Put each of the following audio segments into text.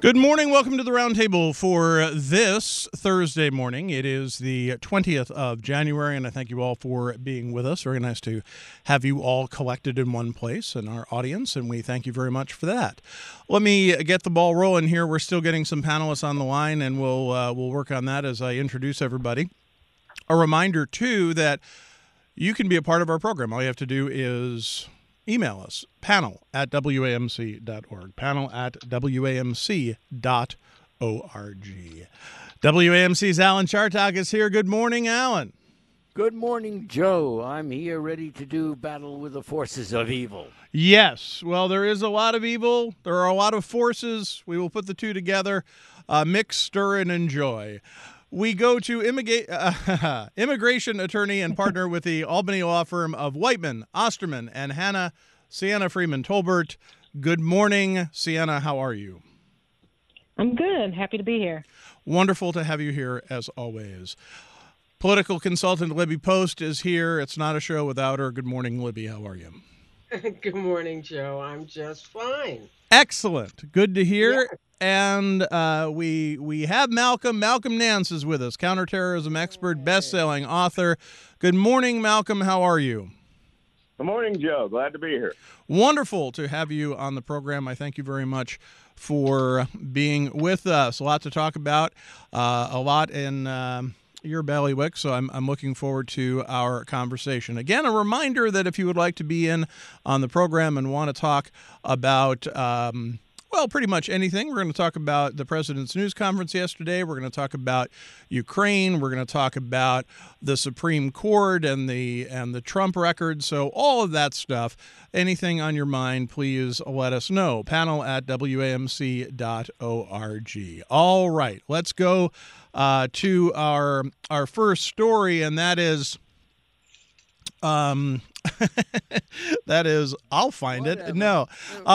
Good morning. Welcome to the Roundtable for this Thursday morning. It is the 20th of January, and I thank you all for being with us. Very nice to have you all collected in one place in our audience, and we thank you very much for that. Let me get the ball rolling here. We're still getting some panelists on the line, and we'll work on that as I introduce everybody. A reminder, too, that you can be a part of our program. All you have to do is email us, panel@wamc.org, panel@wamc.org. WAMC's Alan Chartock is here. Good morning, Alan. Good morning, Joe. I'm here ready to do battle with the forces of evil. Yes, well, there is a lot of evil. There are a lot of forces. We will put the two together, mix, stir, and enjoy. We go to immigration attorney and partner with the Albany law firm of Whiteman, Osterman, and Hanna, Sienna Freeman Tolbert. Good morning, Sienna. How are you? I'm good. Happy to be here. Wonderful to have you here, as always. Political consultant Libby Post is here. It's not a show without her. Good morning, Libby. How are you? Good morning, Joe. I'm just fine. Excellent. Good to hear. Yeah. And we have Malcolm. Malcolm Nance is with us, counterterrorism expert, best-selling author. Good morning, Malcolm. How are you? Good morning, Joe. Glad to be here. Wonderful to have you on the program. I thank you very much for being with us. A lot to talk about, a lot in your bailiwick, so I'm looking forward to our conversation. Again, a reminder that if you would like to be in on the program and want to talk about well, pretty much anything. We're going to talk about the president's news conference yesterday. We're going to talk about Ukraine. We're going to talk about the Supreme Court and the Trump record. So all of that stuff, anything on your mind, please let us know. panel@wamc.org. All right, let's go to our first story, and that is that is, I'll find Whatever. it. No,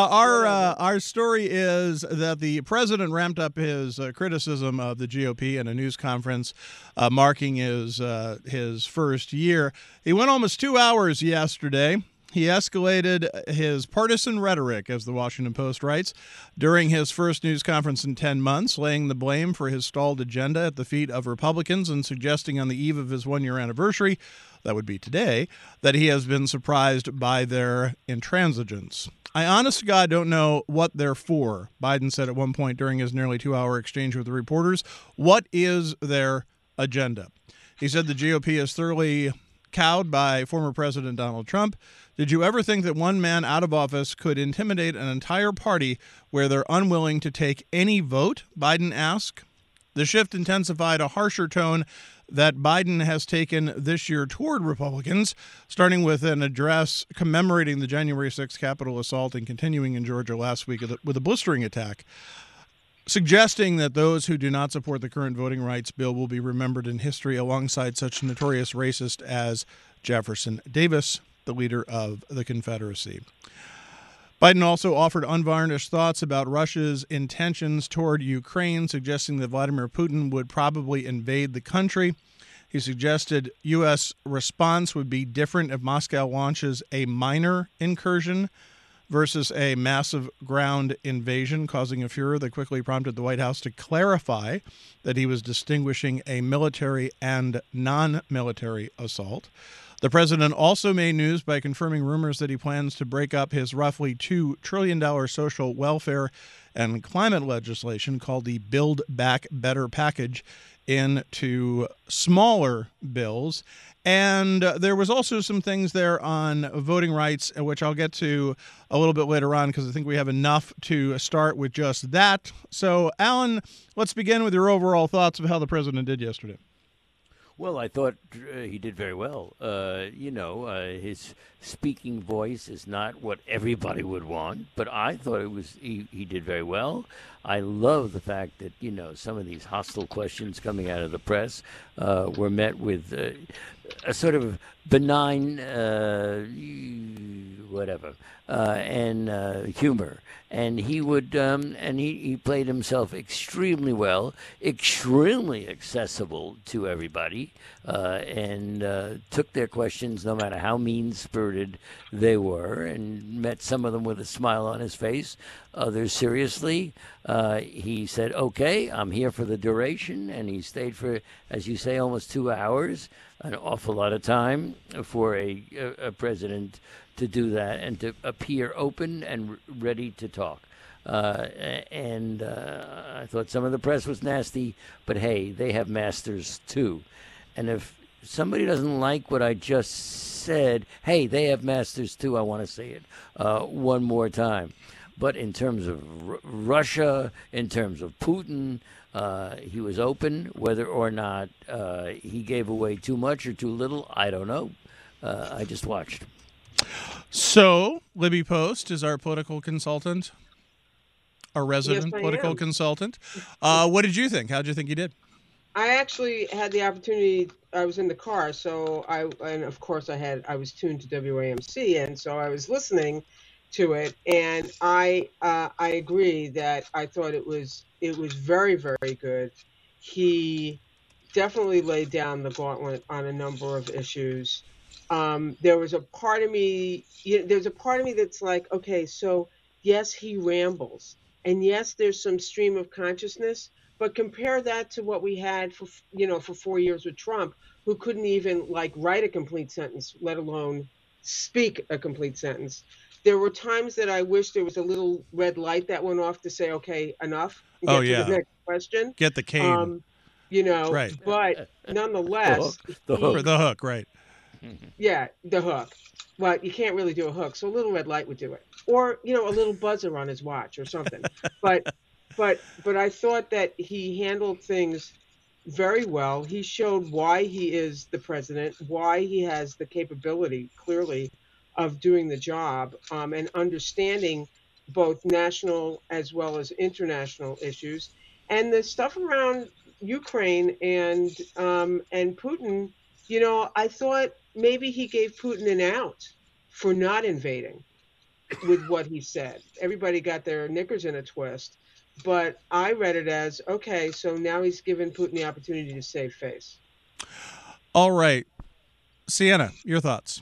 our story is that the president ramped up his criticism of the GOP in a news conference marking his first year. He went almost 2 hours yesterday. He escalated his partisan rhetoric, as the Washington Post writes, during his first news conference in 10 months, laying the blame for his stalled agenda at the feet of Republicans and suggesting on the eve of his one-year anniversary, that would be today, that he has been surprised by their intransigence. I honest to God don't know what they're for, Biden said at one point during his nearly 2-hour exchange with the reporters. What is their agenda? He said the GOP is thoroughly cowed by former President Donald Trump. Did you ever think that one man out of office could intimidate an entire party where they're unwilling to take any vote? Biden asked. The shift intensified a harsher tone that Biden has taken this year toward Republicans, starting with an address commemorating the January 6th Capitol assault and continuing in Georgia last week with a blistering attack, suggesting that those who do not support the current voting rights bill will be remembered in history alongside such notorious racists as Jefferson Davis, the leader of the Confederacy. Biden also offered unvarnished thoughts about Russia's intentions toward Ukraine, suggesting that Vladimir Putin would probably invade the country. He suggested U.S. response would be different if Moscow launches a minor incursion versus a massive ground invasion, causing a furor that quickly prompted the White House to clarify that he was distinguishing a military and non-military assault. The president also made news by confirming rumors that he plans to break up his roughly $2 trillion social welfare and climate legislation called the Build Back Better package into smaller bills. And there was also some things there on voting rights, which I'll get to a little bit later on because I think we have enough to start with just that. So, Alan, let's begin with your overall thoughts of how the president did yesterday. Well, I thought he did very well. His speaking voice is not what everybody would want, but I thought he did very well. I love the fact that, some of these hostile questions coming out of the press were met with a sort of benign and humor. And he would, and he played himself extremely well, extremely accessible to everybody, and took their questions, no matter how mean-spirited spirited they were, and met some of them with a smile on his face, others seriously. He said, okay, I'm here for the duration, and he stayed for, as you say, almost 2 hours, an awful lot of time for a president to do that and to appear open and ready to talk. I thought some of the press was nasty, but hey, they have masters too. And if somebody doesn't like what I just said, hey, they have masters too. I want to say it one more time. But in terms of Russia, in terms of Putin, he was open. Whether or not he gave away too much or too little, I don't know. I just watched. So, Libby Post is our political consultant, our resident Yes, I political am. consultant. What did you think? How did you think he did? I actually had the opportunity. I was in the car, and of course I was tuned to WAMC, and so I was listening to it, and I agree that I thought it was very, very good. He definitely laid down the gauntlet on a number of issues. There was a part of me, there's a part of me that's like, okay, so yes, he rambles, and yes, there's some stream of consciousness, but compare that to what we had for 4 years with Trump, who couldn't even write a complete sentence, let alone speak a complete sentence. There were times that I wish there was a little red light that went off to say, okay, enough, and get to the next question. Get the cane. Right. But nonetheless, The hook. For the hook, right. yeah, the hook. But you can't really do a hook, so a little red light would do it, or a little buzzer on his watch or something. But I thought that he handled things very well. He showed why he is the president, why he has the capability, clearly, of doing the job, and understanding both national as well as international issues, and the stuff around Ukraine and Putin. I thought maybe he gave Putin an out for not invading with what he said. Everybody got their knickers in a twist, but I read it as, okay, so now he's given Putin the opportunity to save face. All right. Sienna, your thoughts?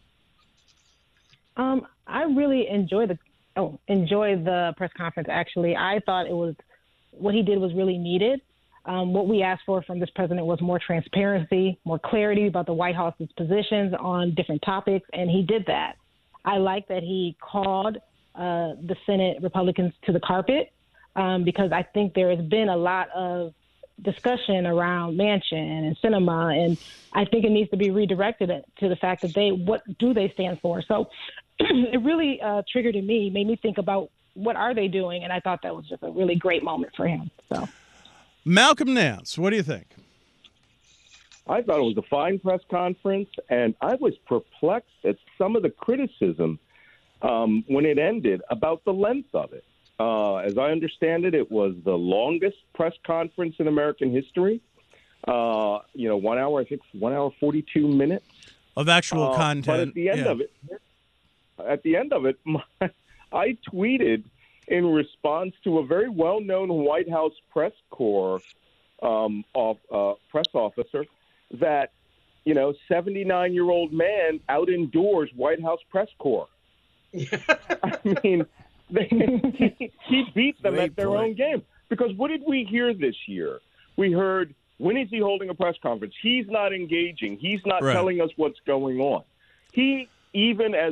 I really enjoyed the press conference. Actually, I thought what he did was really needed. What we asked for from this president was more transparency, more clarity about the White House's positions on different topics, and he did that. I like that he called the Senate Republicans to the carpet, because I think there has been a lot of discussion around Manchin and Sinema, and I think it needs to be redirected to the fact that what do they stand for? So it really triggered in me, made me think about what are they doing, and I thought that was just a really great moment for him. So, Malcolm Nance, what do you think? I thought it was a fine press conference, and I was perplexed at some of the criticism when it ended about the length of it. As I understand it, it was the longest press conference in American history. 1 hour, I think 1 hour, 42 minutes. Of actual content. But at the end of it, I tweeted in response to a very well-known White House press corps press officer that, 79-year-old man out indoors White House press corps. I mean, he beat them at their own game. Because what did we hear this year? We heard, when is he holding a press conference? He's not engaging. He's not telling us what's going on. He, even as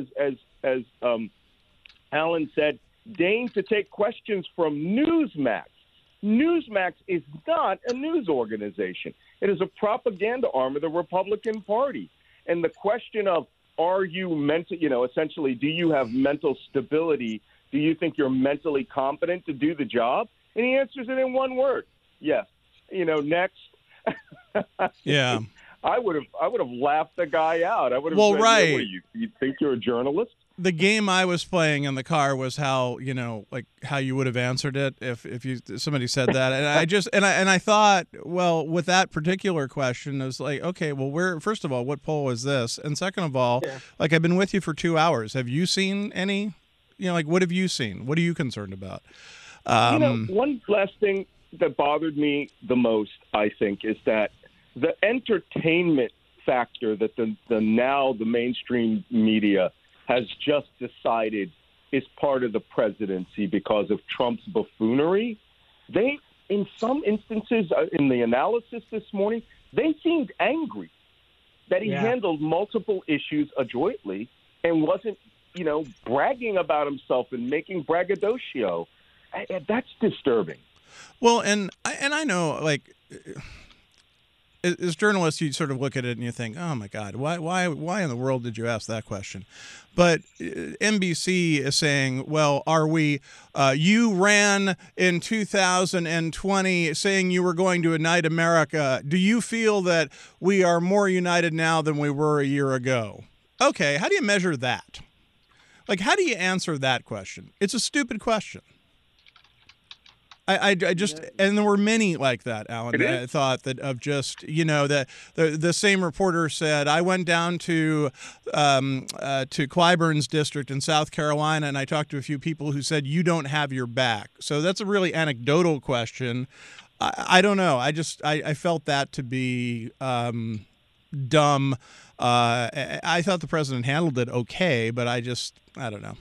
Alan said, deigned to take questions from Newsmax. Newsmax is not a news organization. It is a propaganda arm of the Republican Party. And the question of, are you essentially, do you have mental stability? Do you think you're mentally competent to do the job? And he answers it in one word. Yes. Next. Yeah. I would have laughed the guy out. I would have said, right. What, you think you're a journalist? The game I was playing in the car was how how you would have answered it if somebody said that, and I thought, well, with that particular question, I was like, okay, well, first of all, what poll is this, and second of all, I've been with you for 2 hours. Have you seen any? What have you seen? What are you concerned about? One last thing that bothered me the most, I think, is that the entertainment factor that the mainstream media has just decided is part of the presidency because of Trump's buffoonery. They, in some instances, in the analysis this morning, they seemed angry that he handled multiple issues adroitly and wasn't, bragging about himself and making braggadocio. That's disturbing. Well, and I know, like, as journalists, you sort of look at it and you think, oh my God, why in the world did you ask that question? But NBC is saying, well, are we, you ran in 2020 saying you were going to unite America. Do you feel that we are more united now than we were a year ago? Okay, how do you measure that? Like, how do you answer that question? It's a stupid question. I just, and there were many like that, Alan. I thought that of just, that the same reporter said, I went down to Clyburn's district in South Carolina, and I talked to a few people who said, you don't have your back. So that's a really anecdotal question. I don't know. I felt that to be dumb. I thought the president handled it okay, but I don't know.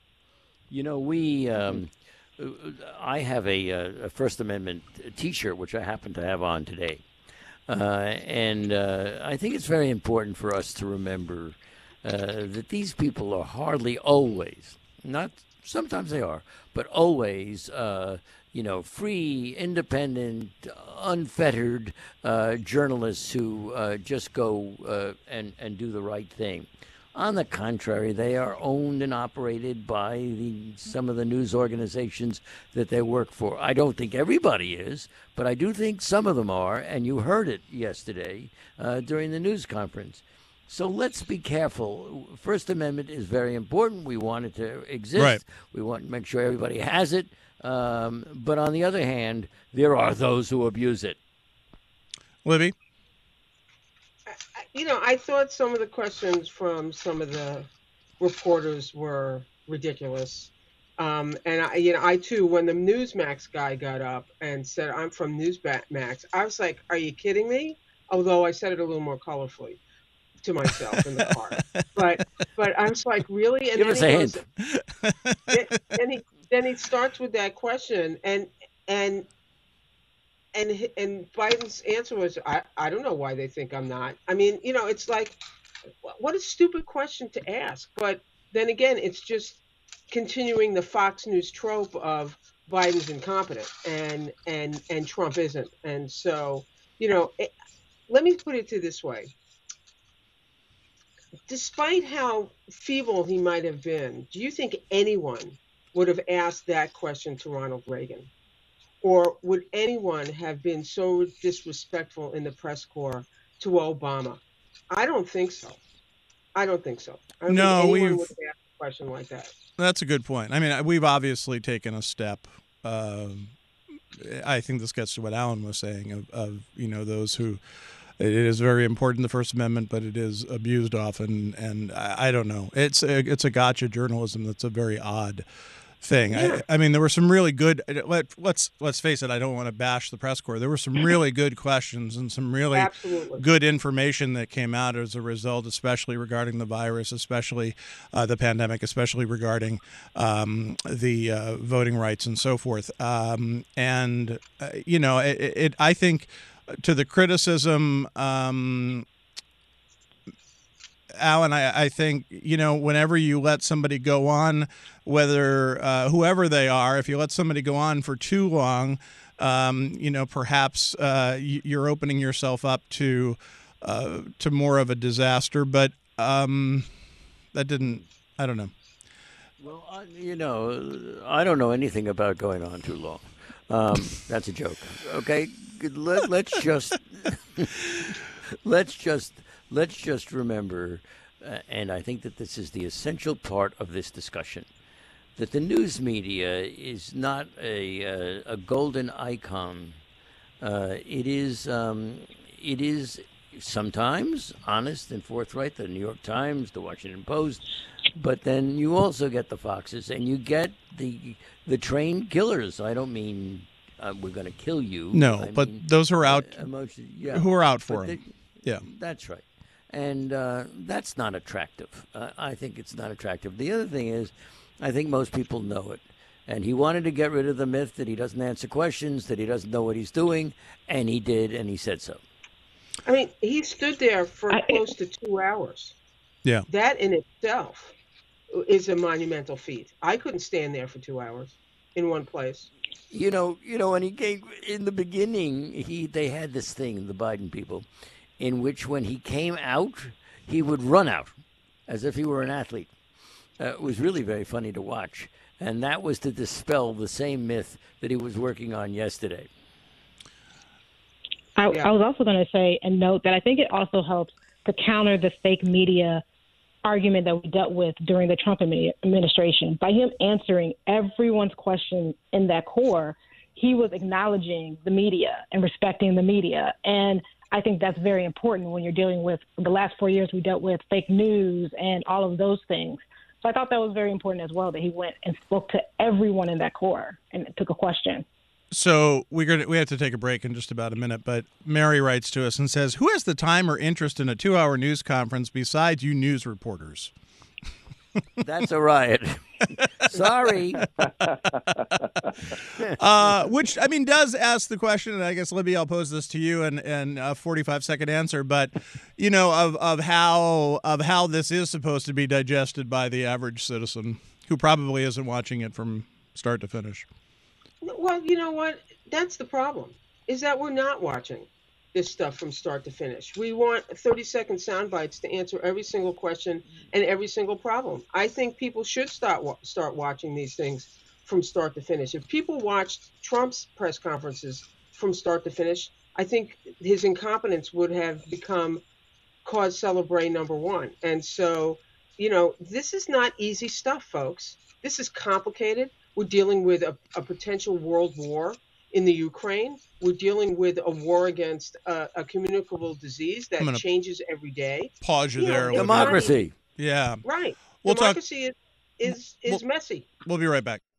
I have a First Amendment T-shirt, which I happen to have on today. And I think it's very important for us to remember that these people are hardly always, not sometimes they are, but always, free, independent, unfettered journalists who just go and do the right thing. On the contrary, they are owned and operated by some of the news organizations that they work for. I don't think everybody is, but I do think some of them are, and you heard it yesterday during the news conference. So let's be careful. First Amendment is very important. We want it to exist. Right. We want to make sure everybody has it. But on the other hand, there are those who abuse it. Libby? I thought some of the questions from some of the reporters were ridiculous. And I too, when the Newsmax guy got up and said, I'm from Newsmax, I was like, are you kidding me? Although I said it a little more colorfully to myself in the car. But I was like, really? And give us a hint. Then he starts with that question, and Biden's answer was, I don't know why they think I'm not. I mean, it's like, what a stupid question to ask. But then again, it's just continuing the Fox News trope of Biden's incompetent and Trump isn't. And so, let me put it to this way. Despite how feeble he might have been, do you think anyone would have asked that question to Ronald Reagan? Or would anyone have been so disrespectful in the press corps to Obama? I don't think so. I don't think anyone would have asked a question like that. That's a good point. I mean, we've obviously taken a step. I think this gets to what Alan was saying of those who. It is very important, the First Amendment, but it is abused often, and I don't know. It's a gotcha journalism that's a very odd thing. Yeah. I mean, there were some really good. Let's face it. I don't want to bash the press corps. There were some really good questions and some really good information that came out as a result, especially regarding the virus, especially the pandemic, especially regarding the voting rights and so forth. I think. To the criticism, Alan, I think, whenever you let somebody go on, whether whoever they are, if you let somebody go on for too long, perhaps you're opening yourself up to more of a disaster. But that didn't, I don't know. Well, I don't know anything about going on too long. That's a joke. Okay, let's just remember, and I think that this is the essential part of this discussion, that the news media is not a golden icon. It is sometimes honest and forthright. The New York Times, the Washington Post, but then you also get the Foxes, and you get the trained killers. I don't mean we're going to kill you. No, but those who are out, who are out for him. Yeah, that's right. And that's not attractive. I think it's not attractive. The other thing is, I think most people know it. And he wanted to get rid of the myth that he doesn't answer questions, that he doesn't know what he's doing, and he did, and he said so. I mean, he stood there for close to 2 hours. Yeah. That in itself is a monumental feat. I couldn't stand there for 2 hours in one place. You know, when he came in the beginning, they had this thing, the Biden people, in which when he came out, he would run out as if he were an athlete. It was really very funny to watch. And that was to dispel the same myth that he was working on yesterday. I was also going to say and note that I think it also helps to counter the fake media argument that we dealt with during the Trump administration. By him answering everyone's question in that core, he was acknowledging the media and respecting the media. And I think that's very important when you're dealing with the last 4 years we dealt with fake news and all of those things. So I thought that was very important as well, that he went and spoke to everyone in that core and took a question. So we have to take a break in just about a minute, but Mary writes to us and says, who has the time or interest in a 2-hour news conference besides you news reporters? That's a riot. Sorry. Which, I mean, does ask the question, and I guess, Libby, I'll pose this to you in a 45-second answer, but, you know, of how this is supposed to be digested by the average citizen who probably isn't watching it from start to finish. Well, you know what? That's the problem, is that we're not watching this stuff from start to finish. We want 30-second sound bites to answer every single question and every single problem. I think people should start watching these things from start to finish. If people watched Trump's press conferences from start to finish, I think his incompetence would have become cause celebre number one. And so, you know, this is not easy stuff, folks. This is complicated. We're dealing with a potential world war in the Ukraine. We're dealing with a war against a communicable disease that changes every day. Pause you there. Democracy. Yeah. Right. We'll Democracy is messy. We'll be right back.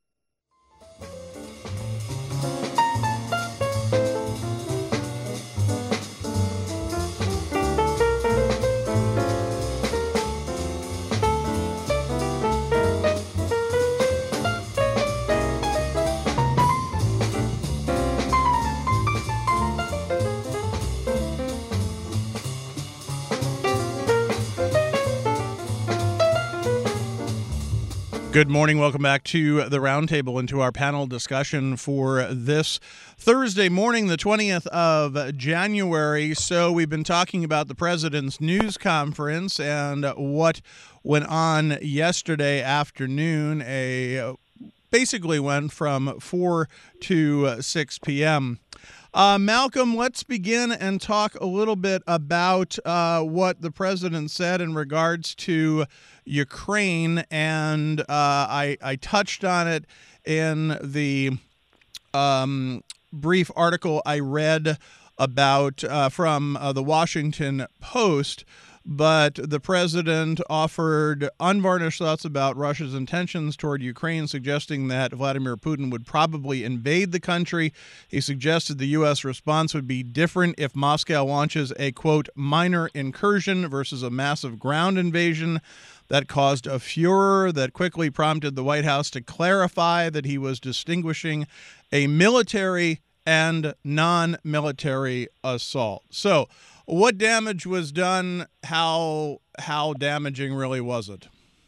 Good morning. Welcome back to the Roundtable and to our panel discussion for this Thursday morning, the 20th of January. So we've been talking about the president's news conference and what went on yesterday afternoon. Basically went from 4 to 6 p.m. Malcolm, let's begin and talk a little bit about what the president said in regards to Ukraine, and I touched on it in the brief article I read about from the Washington Post. But the president offered unvarnished thoughts about Russia's intentions toward Ukraine, suggesting that Vladimir Putin would probably invade the country. He suggested the U.S. response would be different if Moscow launches a, quote, minor incursion versus a massive ground invasion. That caused a furor that quickly prompted the White House to clarify that he was distinguishing a military and non-military assault. So, what damage was done? How damaging really was it?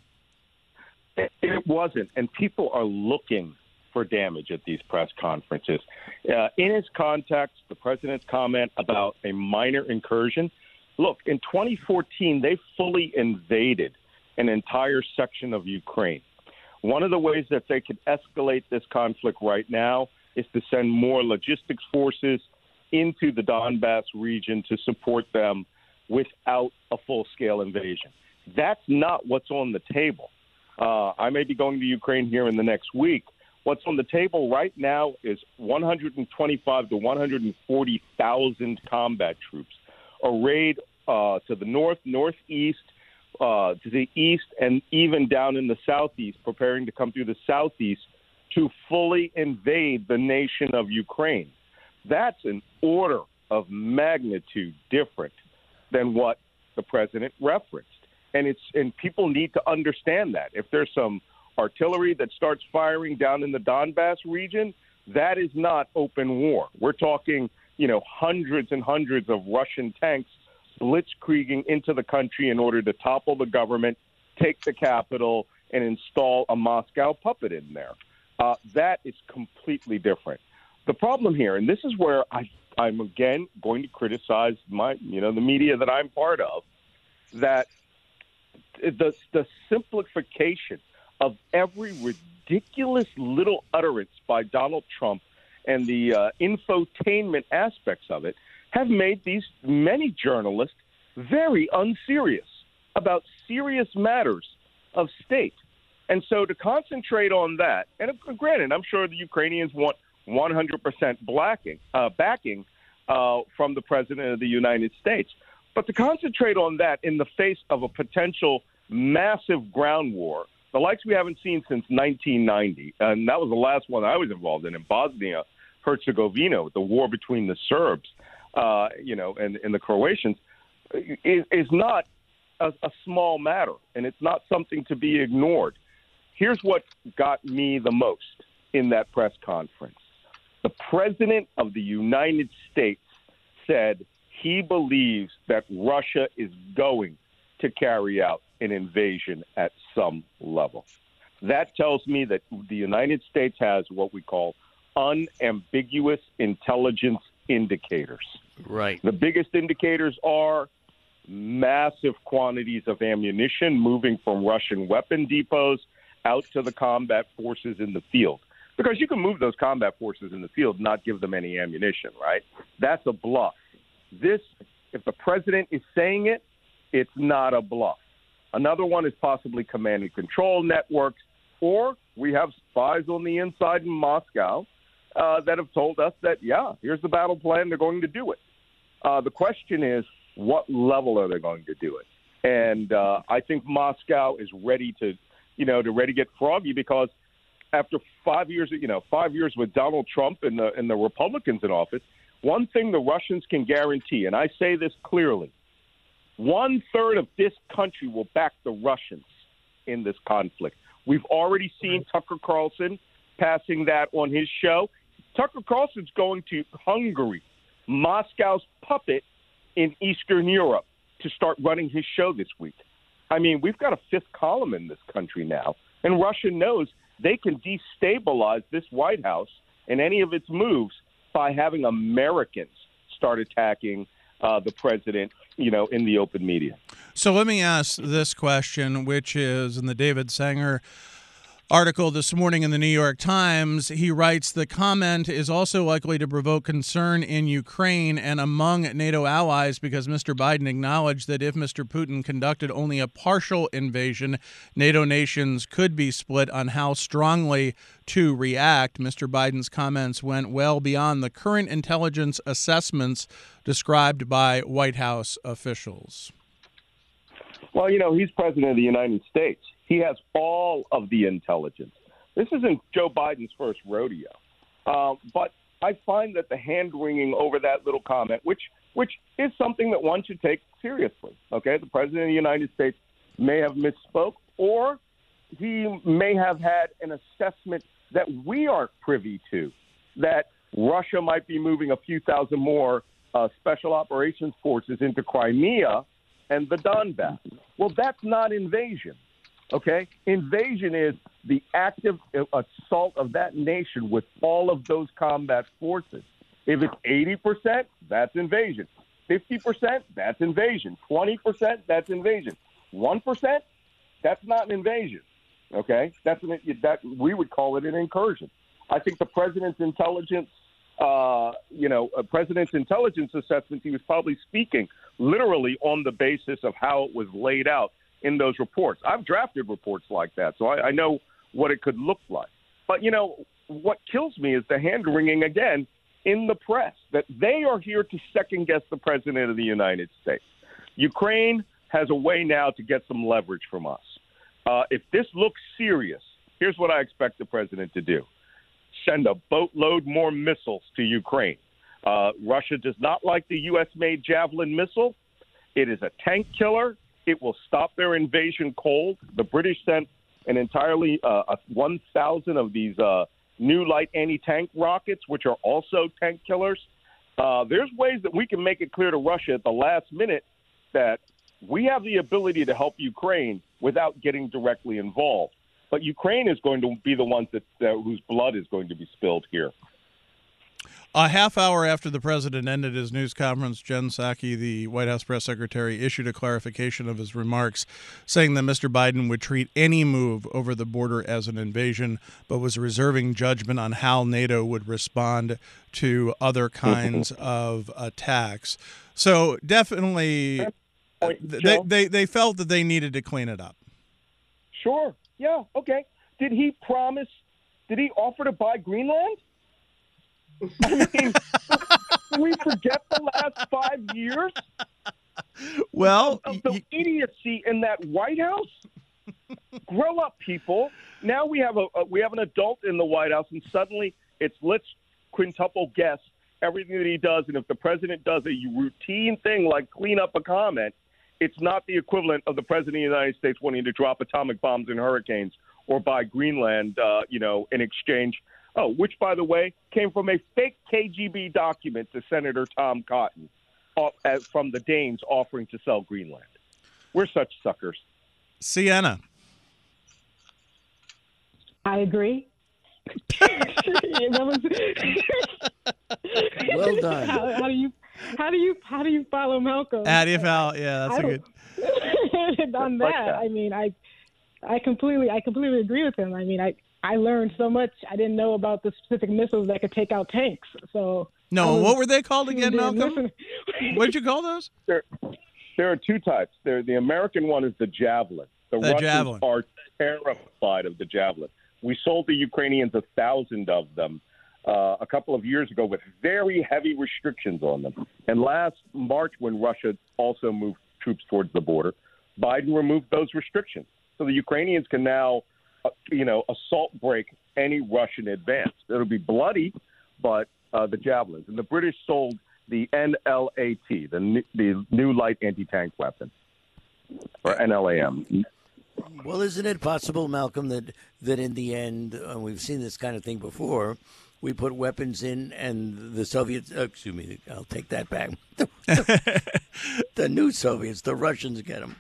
It wasn't, and people are looking for damage at these press conferences. In its context, the president's comment about a minor incursion. Look, in 2014, they fully invaded an entire section of Ukraine. One of the ways that they could escalate this conflict right now is to send more logistics forces into the Donbass region to support them without a full-scale invasion. That's not what's on the table. I may be going to Ukraine here in the next week. What's on the table right now is 125 to 140,000 combat troops arrayed to the north, northeast, to the east, and even down in the southeast, preparing to come through the southeast to fully invade the nation of Ukraine. That's an order of magnitude different than what the president referenced. And people need to understand that. If there's some artillery that starts firing down in the Donbass region, that is not open war. We're talking, hundreds and hundreds of Russian tanks blitzkrieging into the country in order to topple the government, take the capital, and install a Moscow puppet in there. That is completely different. The problem here, and this is where I'm again going to criticize the media that I'm part of, that the simplification of every ridiculous little utterance by Donald Trump and the infotainment aspects of it have made these many journalists very unserious about serious matters of state. And so to concentrate on that, and granted, I'm sure the Ukrainians want 100% backing from the President of the United States. But to concentrate on that in the face of a potential massive ground war, the likes we haven't seen since 1990, and that was the last one I was involved in Bosnia-Herzegovina, the war between the Serbs, and the Croatians, is not a small matter, and it's not something to be ignored. Here's what got me the most in that press conference. The President of the United States said he believes that Russia is going to carry out an invasion at some level. That tells me that the United States has what we call unambiguous intelligence indicators. Right. The biggest indicators are massive quantities of ammunition moving from Russian weapon depots out to the combat forces in the field. Because you can move those combat forces in the field and not give them any ammunition, right? That's a bluff. This, if the president is saying it, it's not a bluff. Another one is possibly command and control networks, or we have spies on the inside in Moscow that have told us that, here's the battle plan, they're going to do it. The question is, what level are they going to do it? And I think Moscow is ready to get froggy, because after 5 years, 5 years with Donald Trump and the Republicans in office, one thing the Russians can guarantee, and I say this clearly, 1/3 of this country will back the Russians in this conflict. We've already seen Tucker Carlson passing that on his show. Tucker Carlson's going to Hungary, Moscow's puppet in Eastern Europe, to start running his show this week. I mean, we've got a fifth column in this country now, and Russia knows they can destabilize this White House and any of its moves by having Americans start attacking the president, in the open media. So let me ask this question, which is in the David Sanger article this morning in the New York Times. He writes, the comment is also likely to provoke concern in Ukraine and among NATO allies, because Mr. Biden acknowledged that if Mr. Putin conducted only a partial invasion, NATO nations could be split on how strongly to react. Mr. Biden's comments went well beyond the current intelligence assessments described by White House officials. Well, he's president of the United States. He has all of the intelligence. This isn't Joe Biden's first rodeo. But I find that the hand-wringing over that little comment, which is something that one should take seriously, okay? The president of the United States may have misspoke, or he may have had an assessment that we aren't privy to, that Russia might be moving a few thousand more special operations forces into Crimea and the Donbass. Well, that's not invasion. Okay? Invasion is the active assault of that nation with all of those combat forces. If it's 80%, that's invasion. 50%, that's invasion. 20%, that's invasion. 1%, that's not an invasion. Okay? That we would call it an incursion. I think the president's intelligence, assessment, he was probably speaking literally on the basis of how it was laid out in those reports. I've drafted reports like that, so I know what it could look like. But, what kills me is the hand-wringing, again, in the press, that they are here to second-guess the president of the United States. Ukraine has a way now to get some leverage from us. If this looks serious, here's what I expect the president to do. Send a boatload more missiles to Ukraine. Russia does not like the U.S.-made Javelin missile. It is a tank killer. It will stop their invasion cold. The British sent an entirely 1,000 of these new light anti-tank rockets, which are also tank killers. There's ways that we can make it clear to Russia at the last minute that we have the ability to help Ukraine without getting directly involved. But Ukraine is going to be the ones whose blood is going to be spilled here. A half hour after the president ended his news conference, Jen Psaki, the White House press secretary, issued a clarification of his remarks, saying that Mr. Biden would treat any move over the border as an invasion, but was reserving judgment on how NATO would respond to other kinds of attacks. So definitely, they felt that they needed to clean it up. Sure. Yeah. Okay. Did he offer to buy Greenland? I mean, can we forget the last 5 years? Well, of the idiocy in that White House? Grow up, people. Now we have an adult in the White House, and suddenly let's quintuple guess everything that he does. And if the president does a routine thing like clean up a comment, it's not the equivalent of the president of the United States wanting to drop atomic bombs in hurricanes or buy Greenland, in exchange. Oh, which, by the way, came from a fake KGB document to Senator Tom Cotton from the Danes offering to sell Greenland. We're such suckers. Sienna. I agree. Well done. How do you follow Malcolm? How do you follow? Yeah, that's a good. On that, I mean, I completely agree with him. I mean, I learned so much I didn't know about the specific missiles that could take out tanks. So what were they called again, Malcolm? What did you call those? There are two types. The American one is the Javelin. The Russians Javelin are terrified of the Javelin. We sold the Ukrainians 1,000 of them a couple of years ago with very heavy restrictions on them. And last March, when Russia also moved troops towards the border, Biden removed those restrictions. So the Ukrainians can now assault break any Russian advance. It'll be bloody, but the Javelins. And the British sold the NLAT, the new light anti-tank weapon, or NLAM. Well, isn't it possible, Malcolm, that in the end, we've seen this kind of thing before, we put weapons in and the Soviets, excuse me, I'll take that back. The new Soviets, the Russians get them.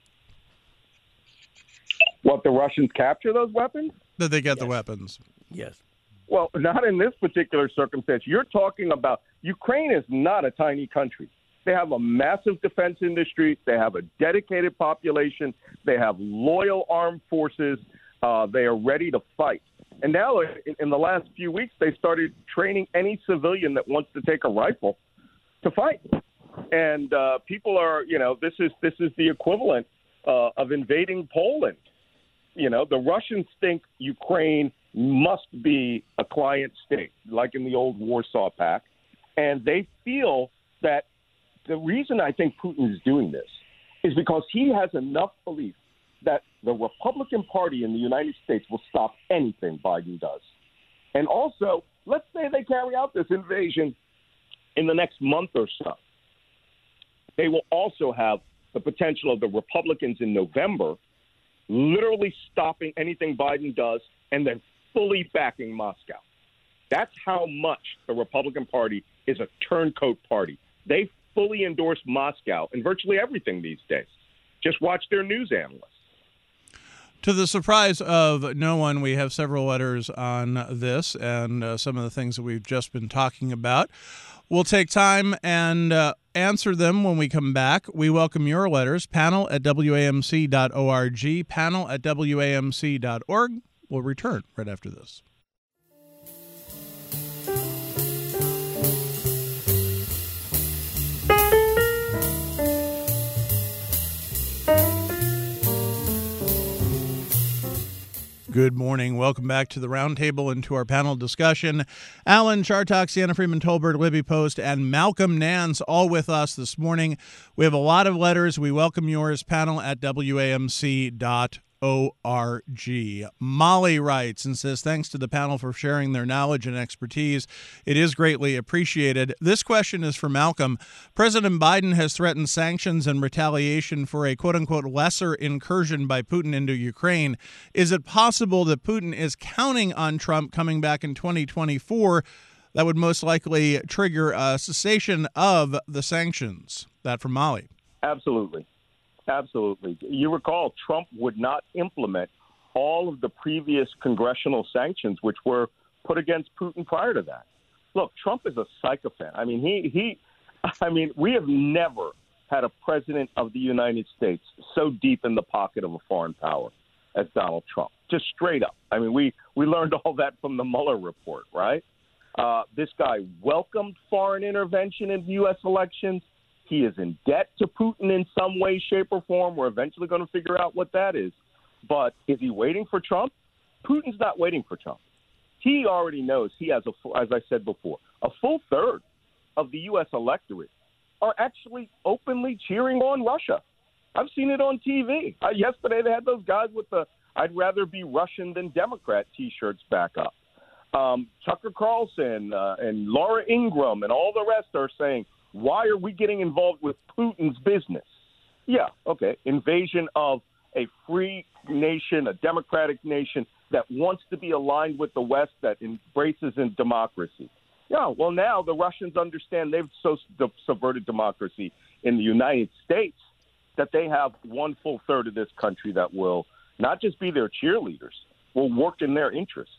What, the Russians capture those weapons? That they get the weapons. Yes. Well, not in this particular circumstance. You're talking about Ukraine is not a tiny country. They have a massive defense industry. They have a dedicated population. They have loyal armed forces. They are ready to fight. And now, in the last few weeks, they started training any civilian that wants to take a rifle to fight. And people are, this is the equivalent of invading Poland. The Russians think Ukraine must be a client state, like in the old Warsaw Pact. And they feel that the reason I think Putin is doing this is because he has enough belief that the Republican Party in the United States will stop anything Biden does. And also, let's say they carry out this invasion in the next month or so. They will also have the potential of the Republicans in November literally stopping anything Biden does and then fully backing Moscow. That's how much the Republican Party is a turncoat party. They fully endorse Moscow in virtually everything these days. Just watch their news analysts. To the surprise of no one, we have several letters on this and some of the things that we've just been talking about. We'll take time and answer them when we come back. We welcome your letters. Panel@WAMC.org. Panel@WAMC.org. We'll return right after this. Good morning. Welcome back to the Roundtable and to our panel discussion. Alan Chartock, Sienna Freeman Tolbert, Libby Post, and Malcolm Nance all with us this morning. We have a lot of letters. We welcome yours. Panel@WAMC.org. Molly writes and says, thanks to the panel for sharing their knowledge and expertise. It is greatly appreciated. This question is for Malcolm. President Biden has threatened sanctions and retaliation for a quote-unquote lesser incursion by Putin into Ukraine. Is it possible that Putin is counting on Trump coming back in 2024 that would most likely trigger a cessation of the sanctions? That from Molly. Absolutely. Absolutely. You recall Trump would not implement all of the previous congressional sanctions which were put against Putin prior to that. Look, Trump is a psychopath. I mean, we have never had a president of the United States so deep in the pocket of a foreign power as Donald Trump. Just straight up. I mean, we learned all that from the Mueller report, right? This guy welcomed foreign intervention in U.S. elections. He is in debt to Putin in some way, shape, or form. We're eventually going to figure out what that is. But is he waiting for Trump? Putin's not waiting for Trump. He already knows he has, as I said before, a full third of the U.S. electorate are actually openly cheering on Russia. I've seen it on TV. Yesterday they had those guys with the "I'd rather be Russian than Democrat" T-shirts back up. Tucker Carlson and Laura Ingraham and all the rest are saying, why are we getting involved with Putin's business? Yeah, okay. Invasion of a free nation, a democratic nation that wants to be aligned with the West, that embraces in democracy. Yeah, well, now the Russians understand they've so subverted democracy in the United States that they have one full third of this country that will not just be their cheerleaders, will work in their interest.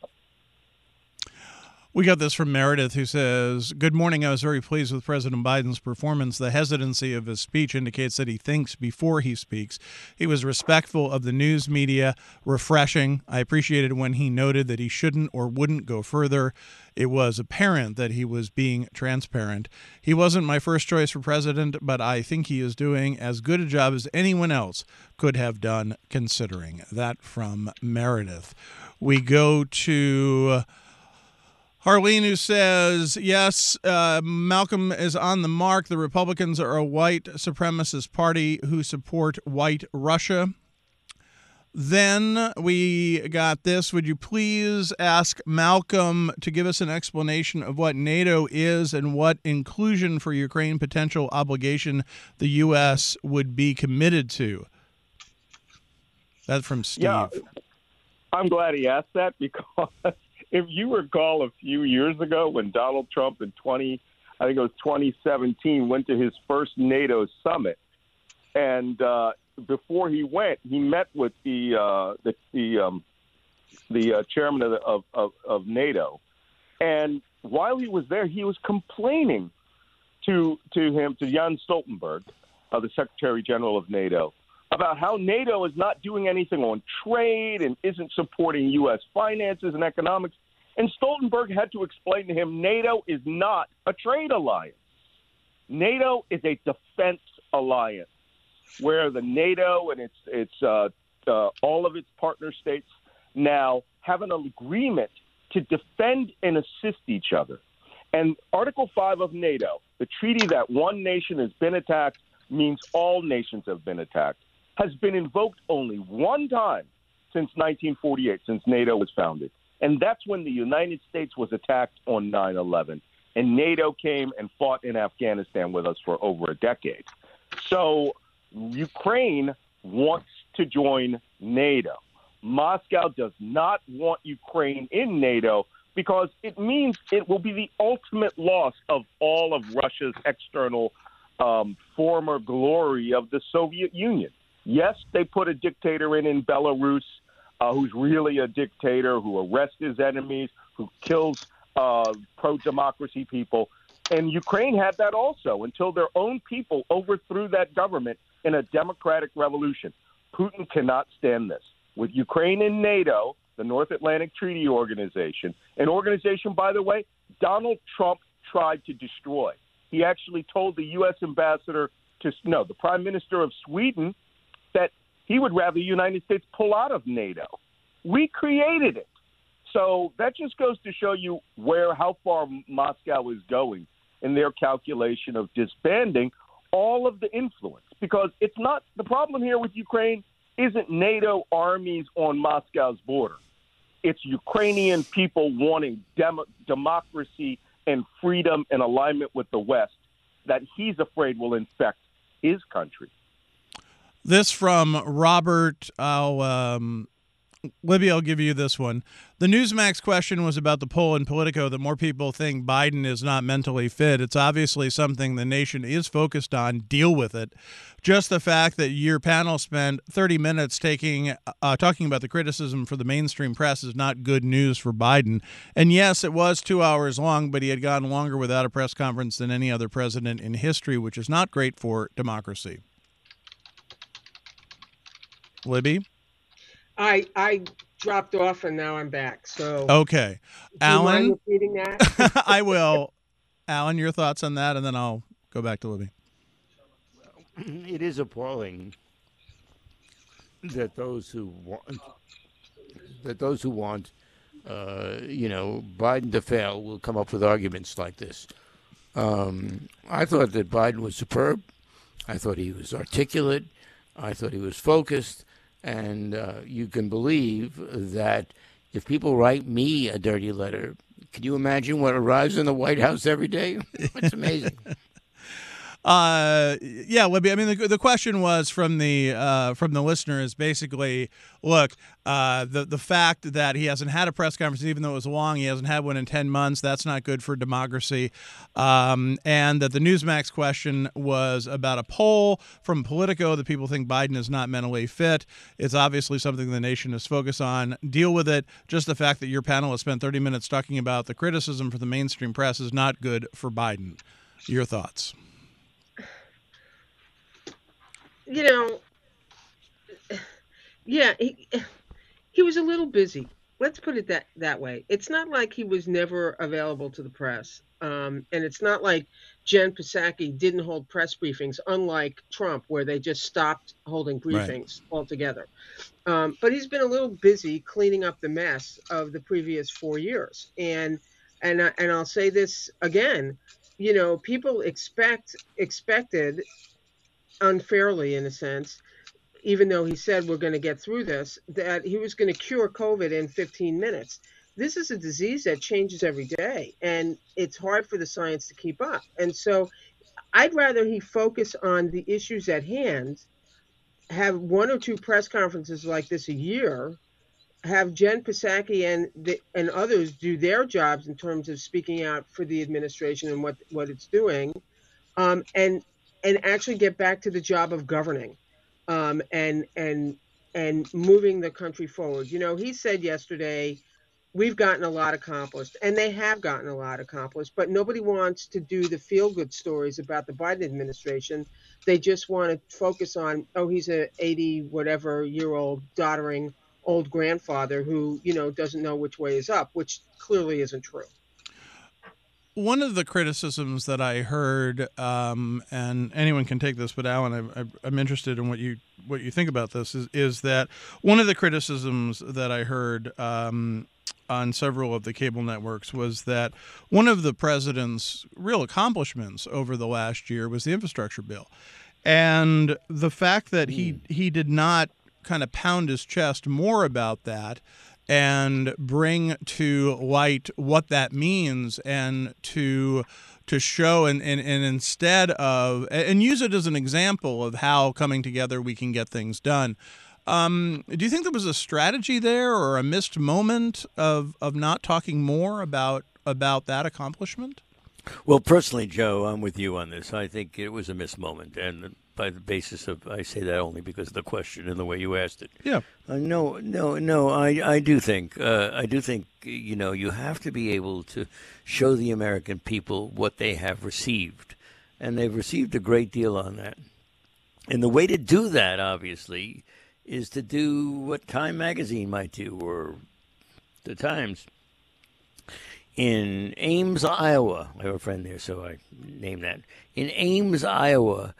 We got this from Meredith, who says, good morning. I was very pleased with President Biden's performance. The hesitancy of his speech indicates that he thinks before he speaks. He was respectful of the news media, refreshing. I appreciated when he noted that he shouldn't or wouldn't go further. It was apparent that he was being transparent. He wasn't my first choice for president, but I think he is doing as good a job as anyone else could have done, considering. That from Meredith. We go to Harleen, who says, yes, Malcolm is on the mark. The Republicans are a white supremacist party who support white Russia. Then we got this. Would you please ask Malcolm to give us an explanation of what NATO is and what inclusion for Ukraine potential obligation the U.S. would be committed to? That's from Steve. Yeah, I'm glad he asked that because if you recall a few years ago when Donald Trump in 2017, went to his first NATO summit, and before he went, he met with the chairman of NATO, and while he was there, he was complaining to Jens Stoltenberg, the Secretary General of NATO, about how NATO is not doing anything on trade and isn't supporting U.S. finances and economics. And Stoltenberg had to explain to him NATO is not a trade alliance. NATO is a defense alliance where the NATO and its all of its partner states now have an agreement to defend and assist each other. And Article 5 of NATO, the treaty that one nation has been attacked means all nations have been attacked, has been invoked only one time since 1948, since NATO was founded. And that's when the United States was attacked on 9/11. And NATO came and fought in Afghanistan with us for over a decade. So Ukraine wants to join NATO. Moscow does not want Ukraine in NATO because it means it will be the ultimate loss of all of Russia's external former glory of the Soviet Union. Yes, they put a dictator in Belarus who's really a dictator, who arrests his enemies, who kills pro-democracy people. And Ukraine had that also until their own people overthrew that government in a democratic revolution. Putin cannot stand this. With Ukraine in NATO, the North Atlantic Treaty Organization, an organization, by the way, Donald Trump tried to destroy. He actually told the U.S. ambassador the Prime Minister of Sweden, that he would rather the United States pull out of NATO. We created it. So that just goes to show you how far Moscow is going in their calculation of disbanding all of the influence. Because it's not the problem here with Ukraine isn't NATO armies on Moscow's border. It's Ukrainian people wanting democracy and freedom and alignment with the West that he's afraid will infect his country. This from Robert. Libby, I'll give you this one. The Newsmax question was about the poll in Politico that more people think Biden is not mentally fit. It's obviously something the nation is focused on. Deal with it. Just the fact that your panel spent 30 minutes talking about the criticism for the mainstream press is not good news for Biden. And yes, it was 2 hours long, but he had gone longer without a press conference than any other president in history, which is not great for democracy. Libby? I dropped off and now I'm back. So okay, Alan, Alan, repeating that? I will. Alan, your thoughts on that, and then I'll go back to Libby. It is appalling that those who want Biden to fail will come up with arguments like this. I thought that Biden was superb. I thought he was articulate. I thought he was focused. And you can believe that if people write me a dirty letter, can you imagine what arrives in the White House every day? It's amazing. Yeah, Libby. I mean, the question was from the listener is basically, look, the fact that he hasn't had a press conference, even though it was long, he hasn't had one in 10 months. That's not good for democracy. And that the Newsmax question was about a poll from Politico that people think Biden is not mentally fit. It's obviously something the nation is focused on. Deal with it. Just the fact that your panel has spent 30 minutes talking about the criticism for the mainstream press is not good for Biden. Your thoughts? Yeah, he was a little busy. Let's put it that way. It's not like he was never available to the press. And it's not like Jen Psaki didn't hold press briefings, unlike Trump, where they just stopped holding briefings altogether. But he's been a little busy cleaning up the mess of the previous 4 years. And I'll say this again, people expected unfairly, in a sense, even though he said we're going to get through this, that he was going to cure COVID in 15 minutes. This is a disease that changes every day, and it's hard for the science to keep up. And so I'd rather he focus on the issues at hand, have 1 or 2 press conferences like this a year, have Jen Psaki and others do their jobs in terms of speaking out for the administration and what it's doing, and actually get back to the job of governing, and moving the country forward. He said yesterday, we've gotten a lot accomplished, and they have gotten a lot accomplished, but nobody wants to do the feel-good stories about the Biden administration. They just want to focus on, he's a 80-whatever-year-old doddering old grandfather who, doesn't know which way is up, which clearly isn't true. One of the criticisms that I heard, and anyone can take this, but Alan, I'm interested in what you think about this. Is that one of the criticisms that I heard on several of the cable networks was that one of the president's real accomplishments over the last year was the infrastructure bill, and the fact that he did not kind of pound his chest more about that and bring to light what that means, and to show and instead of, and use it as an example of how coming together we can get things done. Do you think there was a strategy there or a missed moment of not talking more about that accomplishment? Well, personally, Joe, I'm with you on this. I think it was a missed moment, and by the basis of, I say that only because of the question and the way you asked it. Yeah. No. I do think, you have to be able to show the American people what they have received, and they've received a great deal on that. And the way to do that, obviously, is to do what Time Magazine might do, or the Times. In Ames, Iowa, I have a friend there, so I named that. In Ames, Iowa,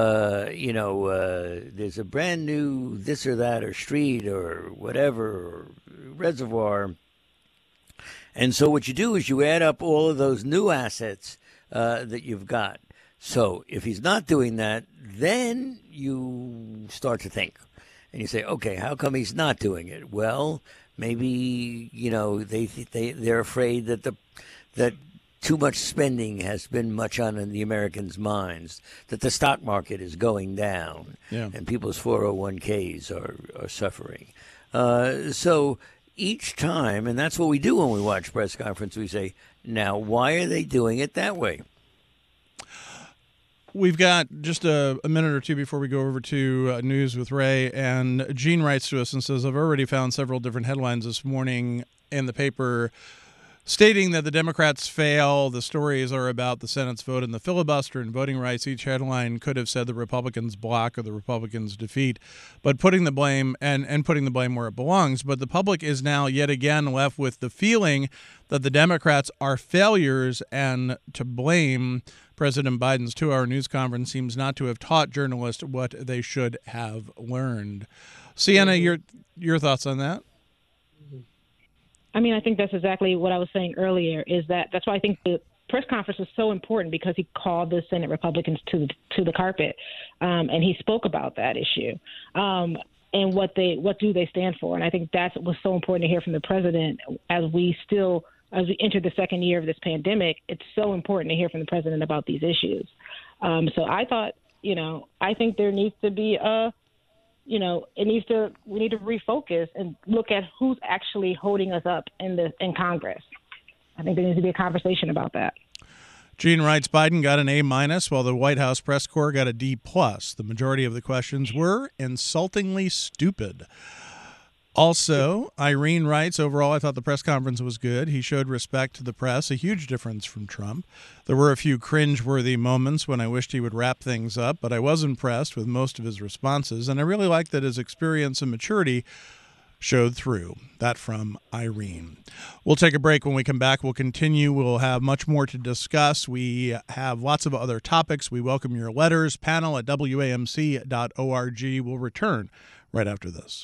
there's a brand new this or that or street or whatever or reservoir. And so what you do is you add up all of those new assets that you've got. So if he's not doing that, then you start to think. And you say, okay, how come he's not doing it? Well, maybe, they're afraid that too much spending has been much on the Americans' minds, that the stock market is going down, and people's 401ks are suffering. So each time, and that's what we do when we watch press conference, we say, now, why are they doing it that way? We've got just a minute or two before we go over to News with Ray, and Gene writes to us and says, I've already found several different headlines this morning in the paper stating that the Democrats fail. The stories are about the Senate's vote in the filibuster and voting rights. Each headline could have said the Republicans block or the Republicans defeat, but putting the blame and putting the blame where it belongs. But the public is now yet again left with the feeling that the Democrats are failures, and to blame. President Biden's 2-hour news conference seems not to have taught journalists what they should have learned. Sienna, your thoughts on that? I mean, I think that's exactly what I was saying earlier, is that's why I think the press conference was so important, because he called the Senate Republicans to the carpet, and he spoke about that issue and what do they stand for. And I think that was so important to hear from the president as we enter the second year of this pandemic. It's so important to hear from the president about these issues. So I thought, I think there needs to be we need to refocus and look at who's actually holding us up in Congress. I think there needs to be a conversation about that. Gene writes, Biden got an A- while the White House press corps got a D+. The majority of the questions were insultingly stupid. Also, Irene writes, overall, I thought the press conference was good. He showed respect to the press, a huge difference from Trump. There were a few cringe-worthy moments when I wished he would wrap things up, but I was impressed with most of his responses, and I really liked that his experience and maturity showed through. That from Irene. We'll take a break. When we come back, we'll continue. We'll have much more to discuss. We have lots of other topics. We welcome your letters. Panel at WAMC.org. We'll return right after this.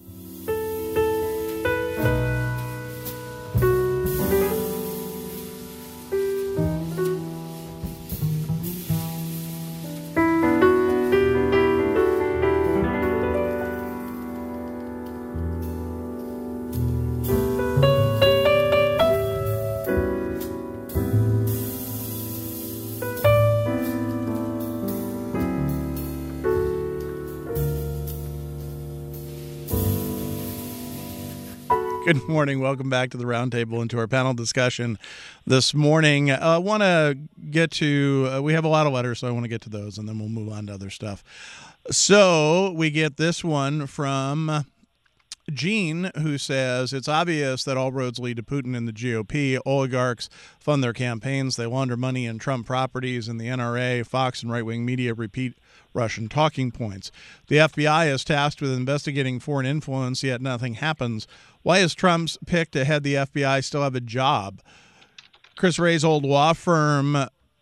Good morning. Welcome back to the Roundtable and to our panel discussion this morning. I want to get to, we have a lot of letters, so I want to get to those, and then we'll move on to other stuff. So we get this one from Gene, who says, it's obvious that all roads lead to Putin and the GOP. Oligarchs fund their campaigns. They launder money in Trump properties, and the NRA, Fox, and right-wing media repeat Russian talking points. The FBI is tasked with investigating foreign influence, yet nothing happens. Why is Trump's pick to head the FBI still have a job? Chris Wray's old law firm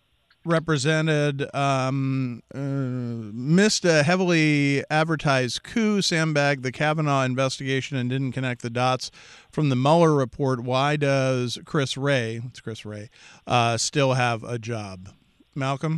missed a heavily advertised coup, sandbagged the Kavanaugh investigation, and didn't connect the dots from the Mueller report. Why does Chris Wray still have a job? Malcolm?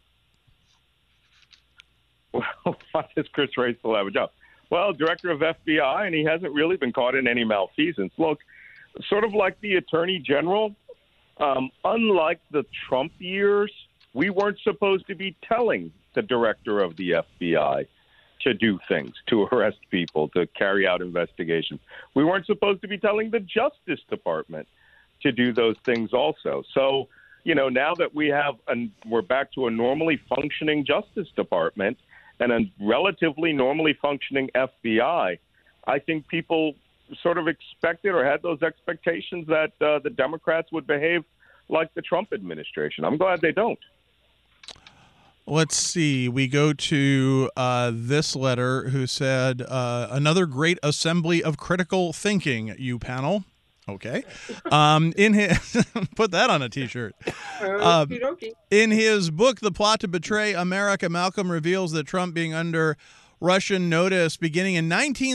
Well, why does Chris Wray still have a job? Well, director of FBI, and he hasn't really been caught in any malfeasance. Look, sort of like the attorney general, unlike the Trump years, we weren't supposed to be telling the director of the FBI to do things, to arrest people, to carry out investigations. We weren't supposed to be telling the Justice Department to do those things also. So, now that we're back to a normally functioning Justice Department and a relatively normally functioning FBI, I think people sort of expected or had those expectations that the Democrats would behave like the Trump administration. I'm glad they don't. Let's see. We go to this letter who said, another great assembly of critical thinking, you panel. Okay. In his put that on a T-shirt. In his book, The Plot to Betray America, Malcolm reveals that Trump being under Russian notice beginning in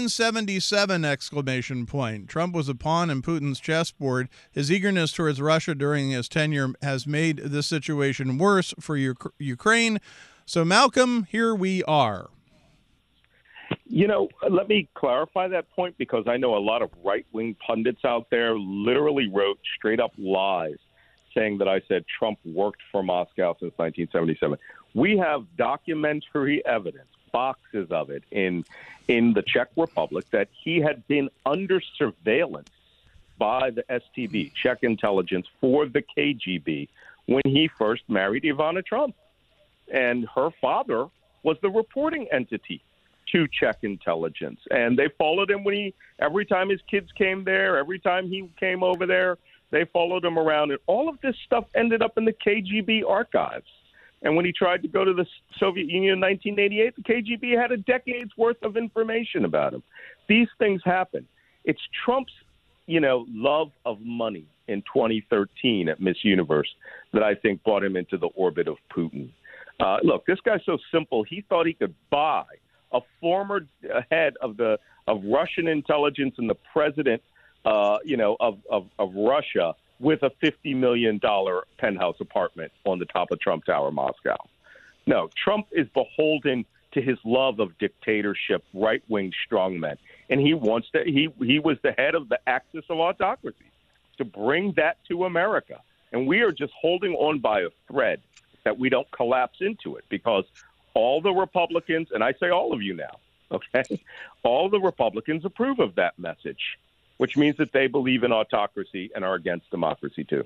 1977! Trump was a pawn in Putin's chessboard. His eagerness towards Russia during his tenure has made this situation worse for Ukraine. So, Malcolm, here we are. Let me clarify that point because I know a lot of right-wing pundits out there literally wrote straight-up lies saying that I said Trump worked for Moscow since 1977. We have documentary evidence, boxes of it, in the Czech Republic that he had been under surveillance by the STB, Czech intelligence, for the KGB when he first married Ivana Trump. And her father was the reporting entity to Czech intelligence. And they followed him every time his kids came there, every time he came over there, they followed him around. And all of this stuff ended up in the KGB archives. And when he tried to go to the Soviet Union in 1988, the KGB had a decade's worth of information about him. These things happen. It's Trump's, love of money in 2013 at Miss Universe that I think brought him into the orbit of Putin. Look, this guy's so simple. He thought he could buy a former head of Russian intelligence and the president, of Russia with a $50 million penthouse apartment on the top of Trump Tower, Moscow. No, Trump is beholden to his love of dictatorship, right-wing strongmen, and he wants to. He was the head of the axis of autocracy to bring that to America, and we are just holding on by a thread that we don't collapse into it because all the Republicans, and I say all of you now, okay, all the Republicans approve of that message, which means that they believe in autocracy and are against democracy too.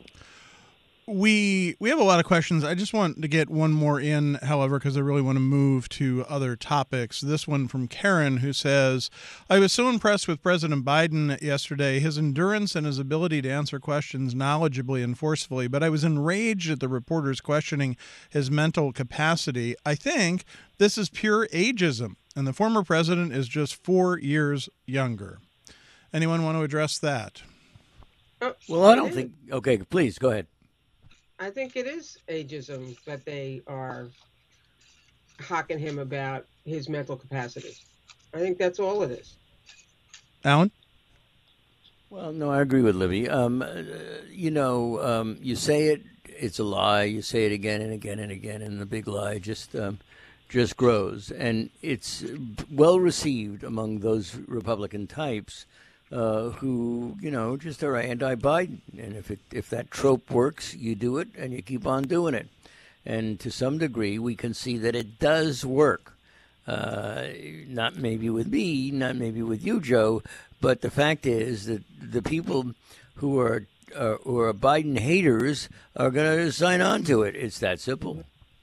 We have a lot of questions. I just want to get one more in, however, because I really want to move to other topics. This one from Karen, who says, I was so impressed with President Biden yesterday, his endurance and his ability to answer questions knowledgeably and forcefully, but I was enraged at the reporters questioning his mental capacity. I think this is pure ageism, and the former president is just 4 years younger. Anyone want to address that? Well, I don't think... Okay, please, go ahead. I think it is ageism that they are hocking him about his mental capacity. I think that's all it is. Alan? Well, no, I agree with Libby. You say it, it's a lie. You say it again and again and again, and the big lie just grows. And it's well received among those Republican types who, just are anti-Biden. And if that trope works, you do it and you keep on doing it. And to some degree, we can see that it does work. Not maybe with me, not maybe with you, Joe, but the fact is that the people who are Biden haters are going to sign on to it. It's that simple.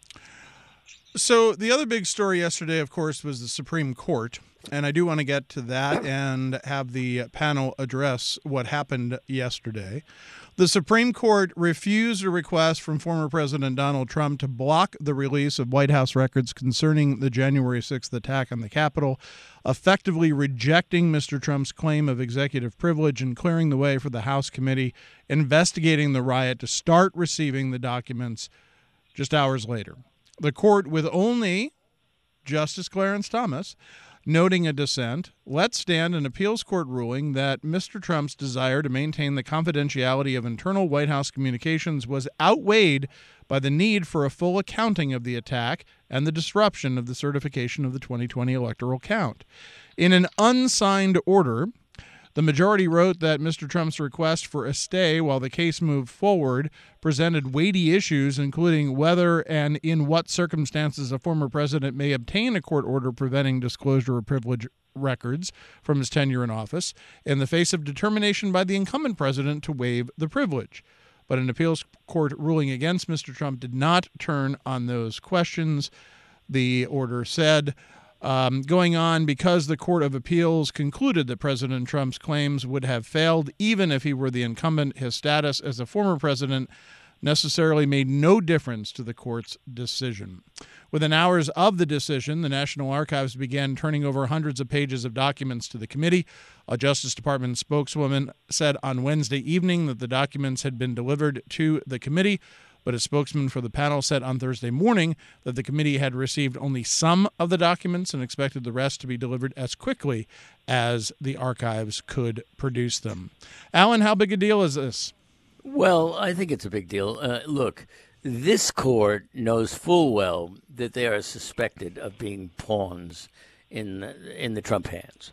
So the other big story yesterday, of course, was the Supreme Court. And I do want to get to that and have the panel address what happened yesterday. The Supreme Court refused a request from former President Donald Trump to block the release of White House records concerning the January 6th attack on the Capitol, effectively rejecting Mr. Trump's claim of executive privilege and clearing the way for the House committee investigating the riot to start receiving the documents just hours later. The court, with only Justice Clarence Thomas noting a dissent, let stand an appeals court ruling that Mr. Trump's desire to maintain the confidentiality of internal White House communications was outweighed by the need for a full accounting of the attack and the disruption of the certification of the 2020 electoral count. In an unsigned order, the majority wrote that Mr. Trump's request for a stay while the case moved forward presented weighty issues, including whether and in what circumstances a former president may obtain a court order preventing disclosure of privilege records from his tenure in office in the face of determination by the incumbent president to waive the privilege. But an appeals court ruling against Mr. Trump did not turn on those questions. The order said, going on, because the Court of Appeals concluded that President Trump's claims would have failed even if he were the incumbent, his status as a former president necessarily made no difference to the court's decision. Within hours of the decision, the National Archives began turning over hundreds of pages of documents to the committee. A Justice Department spokeswoman said on Wednesday evening that the documents had been delivered to the committee, but a spokesman for the panel said on Thursday morning that the committee had received only some of the documents and expected the rest to be delivered as quickly as the archives could produce them. Alan, how big a deal is this? Well, I think it's a big deal. Look, this court knows full well that they are suspected of being pawns in the Trump hands.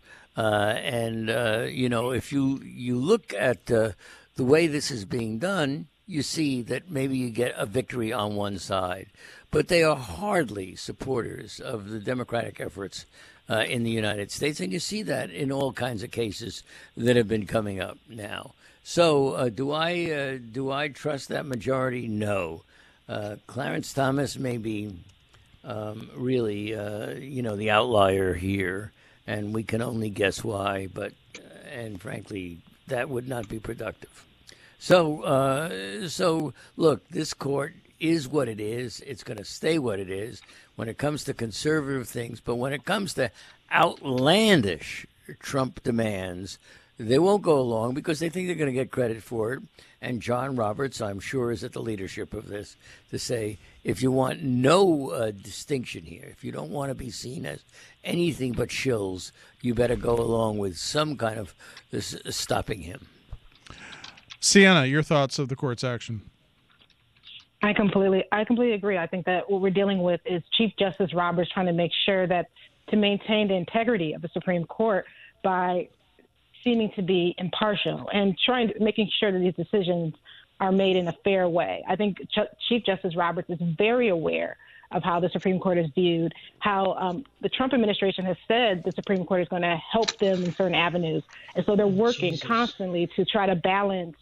If you look at the way this is being done, you see that maybe you get a victory on one side, but they are hardly supporters of the democratic efforts in the United States, and you see that in all kinds of cases that have been coming up now. So, do I trust that majority? No. Clarence Thomas may be really, the outlier here, and we can only guess why. And frankly, that would not be productive. So look, this court is what it is. It's going to stay what it is when it comes to conservative things. But when it comes to outlandish Trump demands, they won't go along because they think they're going to get credit for it. And John Roberts, I'm sure, is at the leadership of this to say, if you want no distinction here, if you don't want to be seen as anything but shills, you better go along with some kind of stopping him. Sienna, your thoughts of the court's action? I completely agree. I think that what we're dealing with is Chief Justice Roberts trying to make sure that to maintain the integrity of the Supreme Court by seeming to be impartial and making sure that these decisions are made in a fair way. I think Chief Justice Roberts is very aware of how the Supreme Court is viewed, how the Trump administration has said the Supreme Court is going to help them in certain avenues. And so they're working constantly to try to balance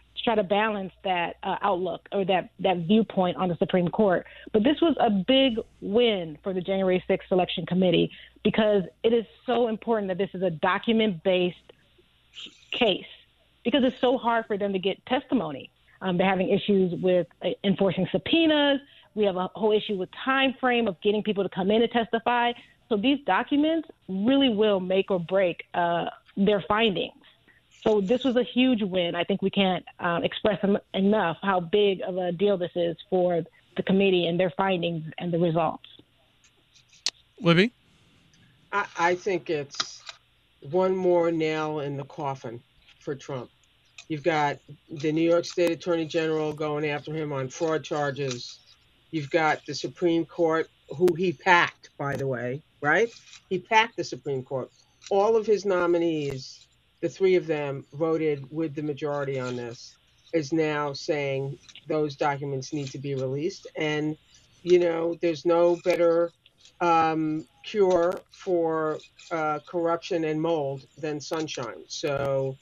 that outlook or that viewpoint on the Supreme Court. But this was a big win for the January 6th Selection Committee because it is so important that this is a document-based case because it's so hard for them to get testimony. They're having issues with enforcing subpoenas. We have a whole issue with time frame of getting people to come in and testify. So these documents really will make or break their findings. So this was a huge win. I think we can't express enough how big of a deal this is for the committee and their findings and the results. Libby? I think it's one more nail in the coffin for Trump. You've got the New York State Attorney General going after him on fraud charges. You've got the Supreme Court, who he packed, by the way, right? He packed the Supreme Court. All of his nominees, the three of them voted with the majority on this, is now saying those documents need to be released. And, there's no better cure for corruption and mold than sunshine. So,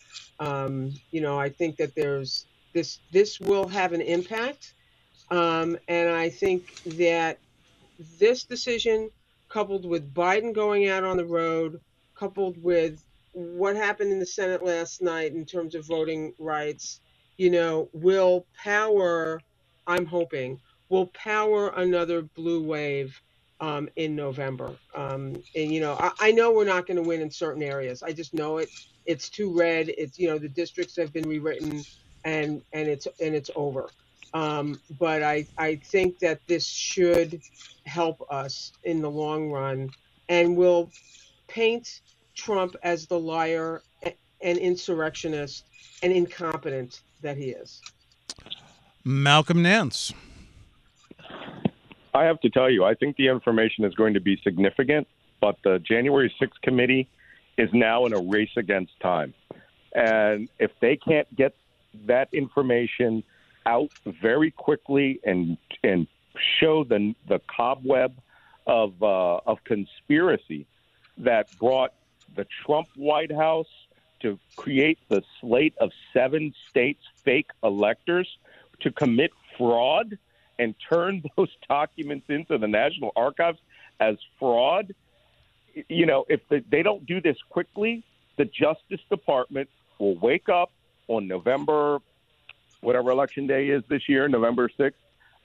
I think that there's this will have an impact. And I think that this decision, coupled with Biden going out on the road, coupled with what happened in the Senate last night in terms of voting rights, will power, I'm hoping, will power another blue wave in November. I know we're not going to win in certain areas. I just know it. It's too red. It's, the districts have been rewritten and it's over. But I think that this should help us in the long run and will paint Trump as the liar and insurrectionist and incompetent that he is. Malcolm Nance. I have to tell you, I think the information is going to be significant, but the January 6th committee is now in a race against time. And if they can't get that information out very quickly and show the cobweb of conspiracy that brought the Trump White House to create the slate of 7 states' fake electors to commit fraud and turn those documents into the National Archives as fraud, if they don't do this quickly, the Justice Department will wake up on November, whatever election day is this year, November 6th,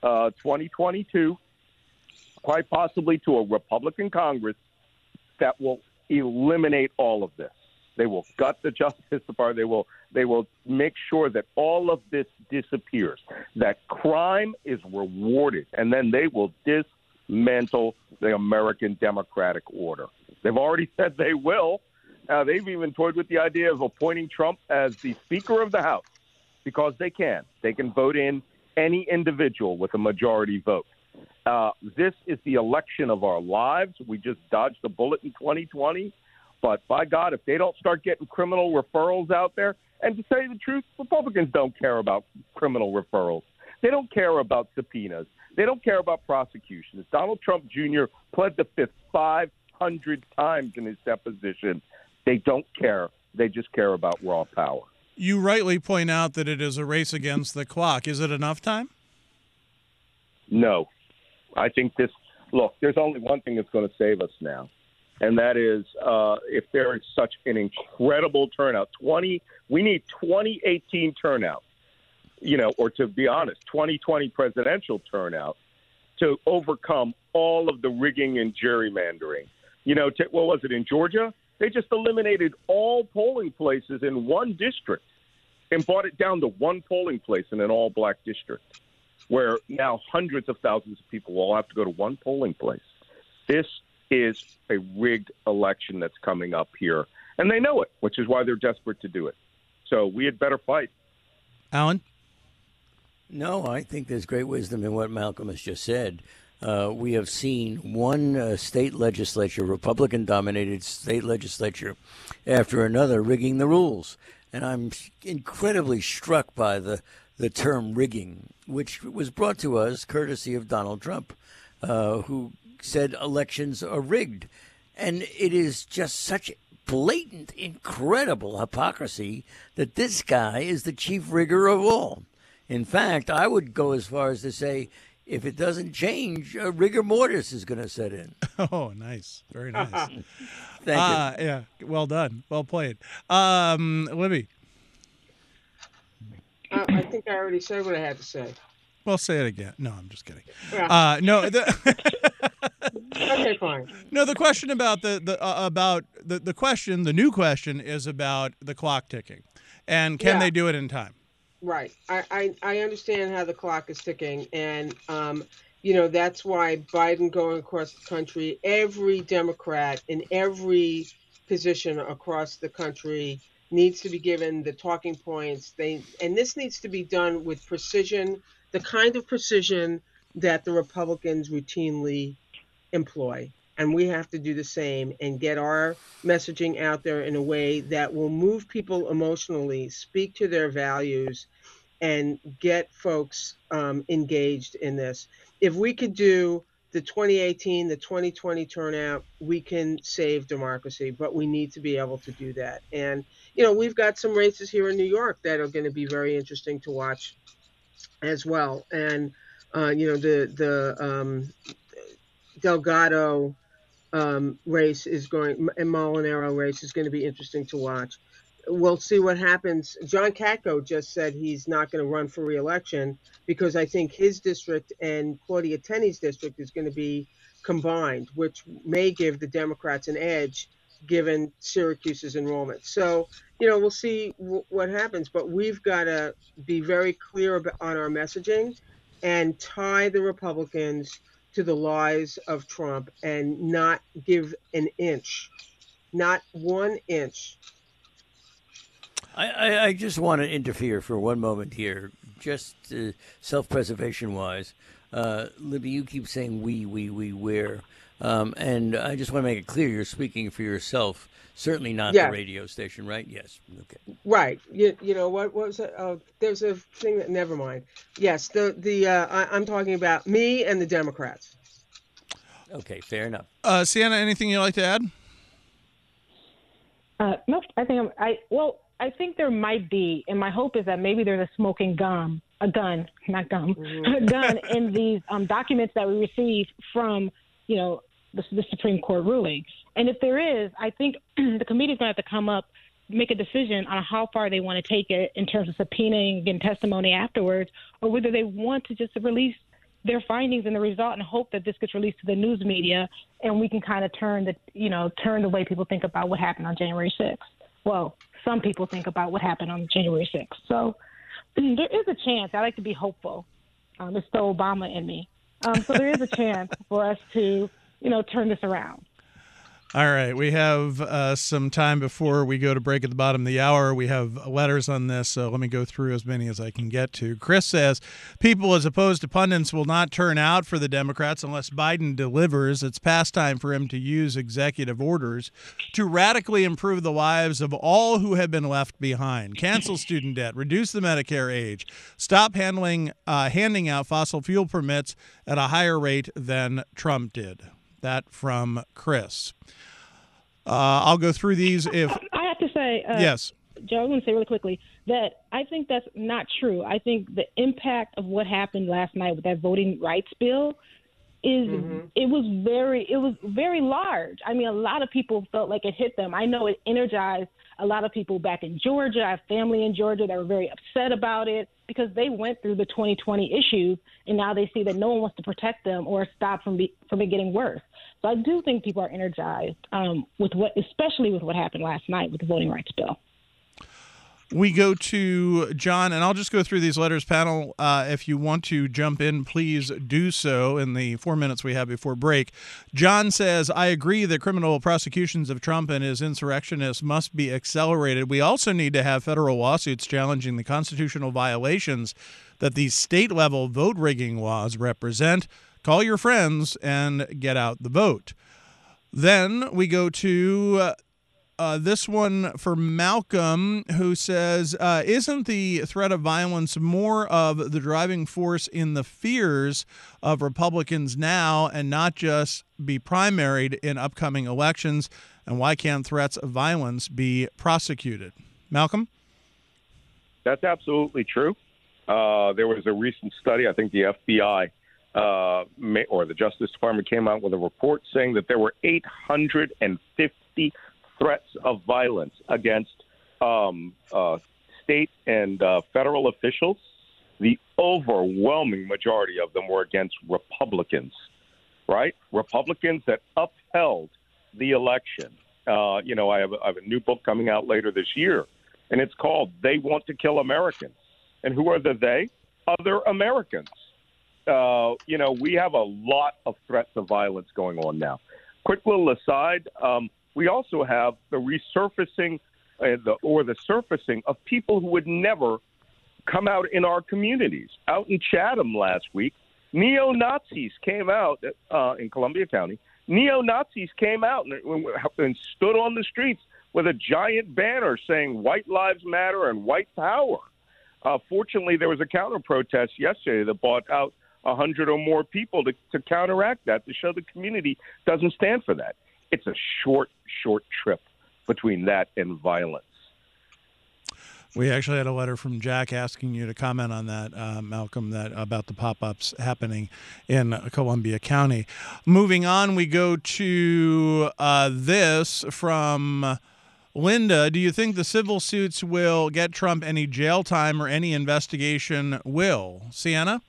2022, quite possibly to a Republican Congress that will eliminate all of this. They will gut the Justice Department. They will make sure that all of this disappears, that crime is rewarded, and then they will dismantle the American democratic order. They've already said they will. They've even toyed with the idea of appointing Trump as the Speaker of the House because they can. They can vote in any individual with a majority vote. This is the election of our lives. We just dodged a bullet in 2020. But by God, if they don't start getting criminal referrals out there, and to tell you the truth, Republicans don't care about criminal referrals. They don't care about subpoenas. They don't care about prosecutions. Donald Trump Jr. pled the Fifth 500 times in his deposition. They don't care. They just care about raw power. You rightly point out that it is a race against the clock. Is it enough time? No. I think look, there's only one thing that's going to save us now, and that is if there is such an incredible turnout. We need 2018 turnout, or to be honest, 2020 presidential turnout to overcome all of the rigging and gerrymandering. What was it in Georgia? They just eliminated all polling places in one district and brought it down to one polling place in an all-black district, where now hundreds of thousands of people will have to go to one polling place. This is a rigged election that's coming up here, and they know it, which is why they're desperate to do it. So we had better fight. Alan? No, I think there's great wisdom in what Malcolm has just said. We have seen one state legislature, Republican-dominated state legislature, after another rigging the rules. And I'm incredibly struck by the term rigging, which was brought to us courtesy of Donald Trump, who said elections are rigged. And it is just such blatant, incredible hypocrisy that this guy is the chief rigger of all. In fact, I would go as far as to say, if it doesn't change, rigor mortis is going to set in. Oh, nice. Very nice. Thank you. Yeah, well done. Well played. Libby? I think I already said what I had to say. Well, say it again. No, I'm just kidding. Yeah. No. Okay, fine. No, the question about the new question is about the clock ticking, and can they do it in time? Right. I understand how the clock is ticking, and that's why Biden going across the country, every Democrat in every position across the country needs to be given the talking points. And this needs to be done with precision, the kind of precision that the Republicans routinely employ. And we have to do the same and get our messaging out there in a way that will move people emotionally, speak to their values, and get folks engaged in this. If we could do the 2018, the 2020 turnout, we can save democracy, but we need to be able to do that. And, we've got some races here in New York that are going to be very interesting to watch as well. And, the Delgado race is going, and Molinaro race is going to be interesting to watch. We'll see what happens. John Katko just said he's not going to run for re-election because I think his district and Claudia Tenney's district is going to be combined, which may give the Democrats an edge given Syracuse's enrollment. So, we'll see what happens, but we've got to be very clear on our messaging and tie the Republicans to the lies of Trump and not give an inch, not 1 inch. I just want to interfere for one moment here, just self-preservation wise. Libby, you keep saying we, where. And I just want to make it clear you're speaking for yourself, certainly not the radio station, right? Yes. Okay. Right. What was it? There's a thing that, never mind. Yes, I'm talking about me and the Democrats. Okay, fair enough. Sienna, anything you'd like to add? No, I think there might be, and my hope is that maybe there's a smoking gun in these documents that we received from, the Supreme Court ruling. And if there is, I think the committee's going to have to come up, make a decision on how far they want to take it in terms of subpoenaing, getting testimony afterwards, or whether they want to just release their findings and the result and hope that this gets released to the news media and we can kind of turn the way people think about what happened on January 6th. Well, some people think about what happened on January 6th. So there is a chance. I like to be hopeful. It's the Obama in me. So there is a chance for us to, turn this around. All right, we have some time before we go to break at the bottom of the hour. We have letters on this, so let me go through as many as I can get to. Chris says, people as opposed to pundits will not turn out for the Democrats unless Biden delivers. It's past time for him to use executive orders to radically improve the lives of all who have been left behind. Cancel student debt, reduce the Medicare age, stop handing out fossil fuel permits at a higher rate than Trump did. That from Chris. I'll go through these if... I have to say, yes. Joe, I want to say really quickly that I think that's not true. I think the impact of what happened last night with that voting rights bill it was very large. I mean, a lot of people felt like it hit them. I know it energized a lot of people back in Georgia. I have family in Georgia that were very upset about it because they went through the 2020 issues, and now they see that no one wants to protect them or stop from it getting worse. So I do think people are energized especially with what happened last night with the voting rights bill. We go to John, and I'll just go through these letters. Panel, if you want to jump in, please do so in the 4 minutes we have before break. John says, I agree that criminal prosecutions of Trump and his insurrectionists must be accelerated. We also need to have federal lawsuits challenging the constitutional violations that these state-level vote rigging laws represent. Call your friends and get out the vote. Then we go to... this one for Malcolm, who says, isn't the threat of violence more of the driving force in the fears of Republicans now and not just be primaried in upcoming elections? And why can't threats of violence be prosecuted? Malcolm? That's absolutely true. There was a recent study, I think the FBI or the Justice Department came out with a report saying that there were 850 threats of violence against state and federal officials. The overwhelming majority of them were against Republicans, right? Republicans that upheld the election. I have a new book coming out later this year, and it's called They Want to Kill Americans. And who are the they? Other Americans. We have a lot of threats of violence going on now. Quick little aside, we also have the resurfacing the surfacing of people who would never come out in our communities. Out in Chatham last week, neo-Nazis came out in Columbia County. Neo-Nazis came out and stood on the streets with a giant banner saying White Lives Matter and White Power. Fortunately, there was a counter-protest yesterday that brought out 100 or more people to counteract that, to show the community doesn't stand for that. It's a short trip between that and violence. We actually had a letter from Jack asking you to comment on that, Malcolm, about the pop-ups happening in Columbia County. Moving on, we go to this from Linda. Do you think the civil suits will get Trump any jail time or any investigation will? Sienna?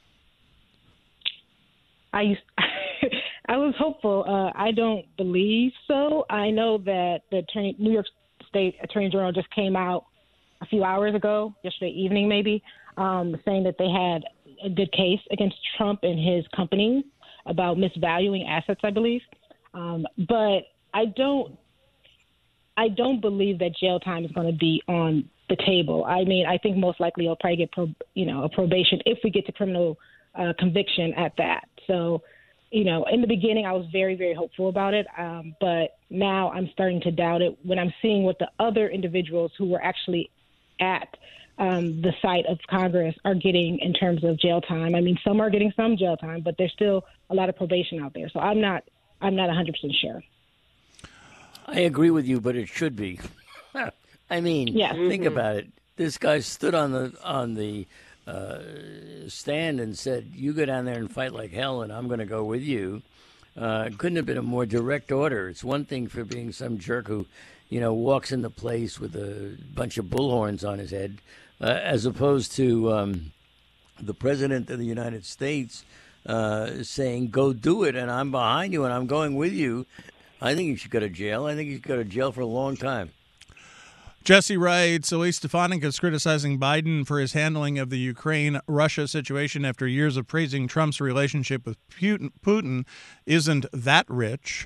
I was hopeful. I don't believe so. I know that the New York State Attorney General just came out a few hours ago, yesterday evening maybe, saying that they had a good case against Trump and his company about misvaluing assets, I believe. But I don't believe that jail time is going to be on the table. I mean, I think most likely he'll probably get a probation if we get to criminal conviction at that. So, in the beginning, I was very, very hopeful about it. But now I'm starting to doubt it when I'm seeing what the other individuals who were actually at the site of Congress are getting in terms of jail time. I mean, some are getting some jail time, but there's still a lot of probation out there. So I'm not 100% sure. I agree with you, but it should be. I mean, yes. Think about it. This guy stood on the stand and said, you go down there and fight like hell and I'm going to go with you. Couldn't have been a more direct order. It's one thing for being some jerk who, walks into place with a bunch of bullhorns on his head, as opposed to the president of the United States saying, go do it, and I'm behind you and I'm going with you. I think he should go to jail. I think he should go to jail for a long time. Jesse writes, Elise Stefanik is criticizing Biden for his handling of the Ukraine-Russia situation after years of praising Trump's relationship with Putin isn't that rich.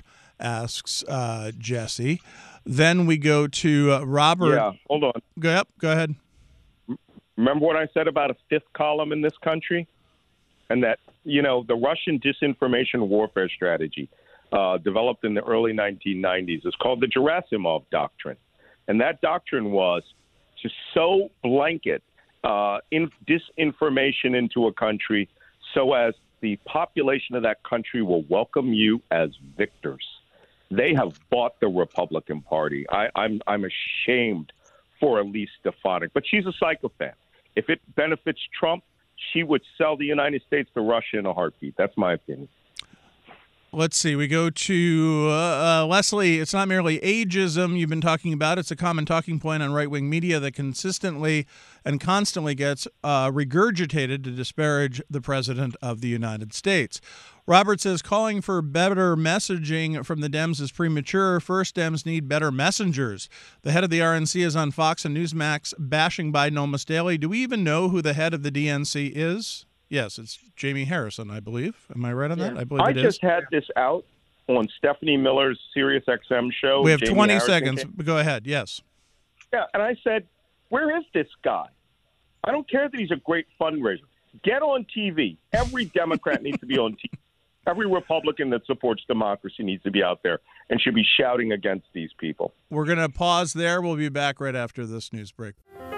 asks Jesse. Then we go to Robert. Yeah, hold on. Go ahead. Remember what I said about a fifth column in this country? And that, the Russian disinformation warfare strategy developed in the early 1990s is called the Gerasimov Doctrine. And that doctrine was to sow blanket disinformation into a country so as the population of that country will welcome you as victors. They have bought the Republican Party. I'm ashamed for Elise Stefanik, but she's a psychopath. If it benefits Trump, she would sell the United States to Russia in a heartbeat. That's my opinion. Let's see. We go to Leslie. It's not merely ageism you've been talking about. It's a common talking point on right-wing media that consistently and constantly gets regurgitated to disparage the President of the United States. Robert says calling for better messaging from the Dems is premature. First, Dems need better messengers. The head of the RNC is on Fox and Newsmax bashing Biden almost daily. Do we even know who the head of the DNC is? Yes, it's Jamie Harrison, I believe. Am I right on that? I believe it is. I just had this out on Stephanie Miller's Sirius XM show. We have Jamie 20 Harrison seconds. Go ahead. Yes. Yeah, and I said, where is this guy? I don't care that he's a great fundraiser. Get on TV. Every Democrat needs to be on TV. Every Republican that supports democracy needs to be out there and should be shouting against these people. We're going to pause there. We'll be back right after this news break.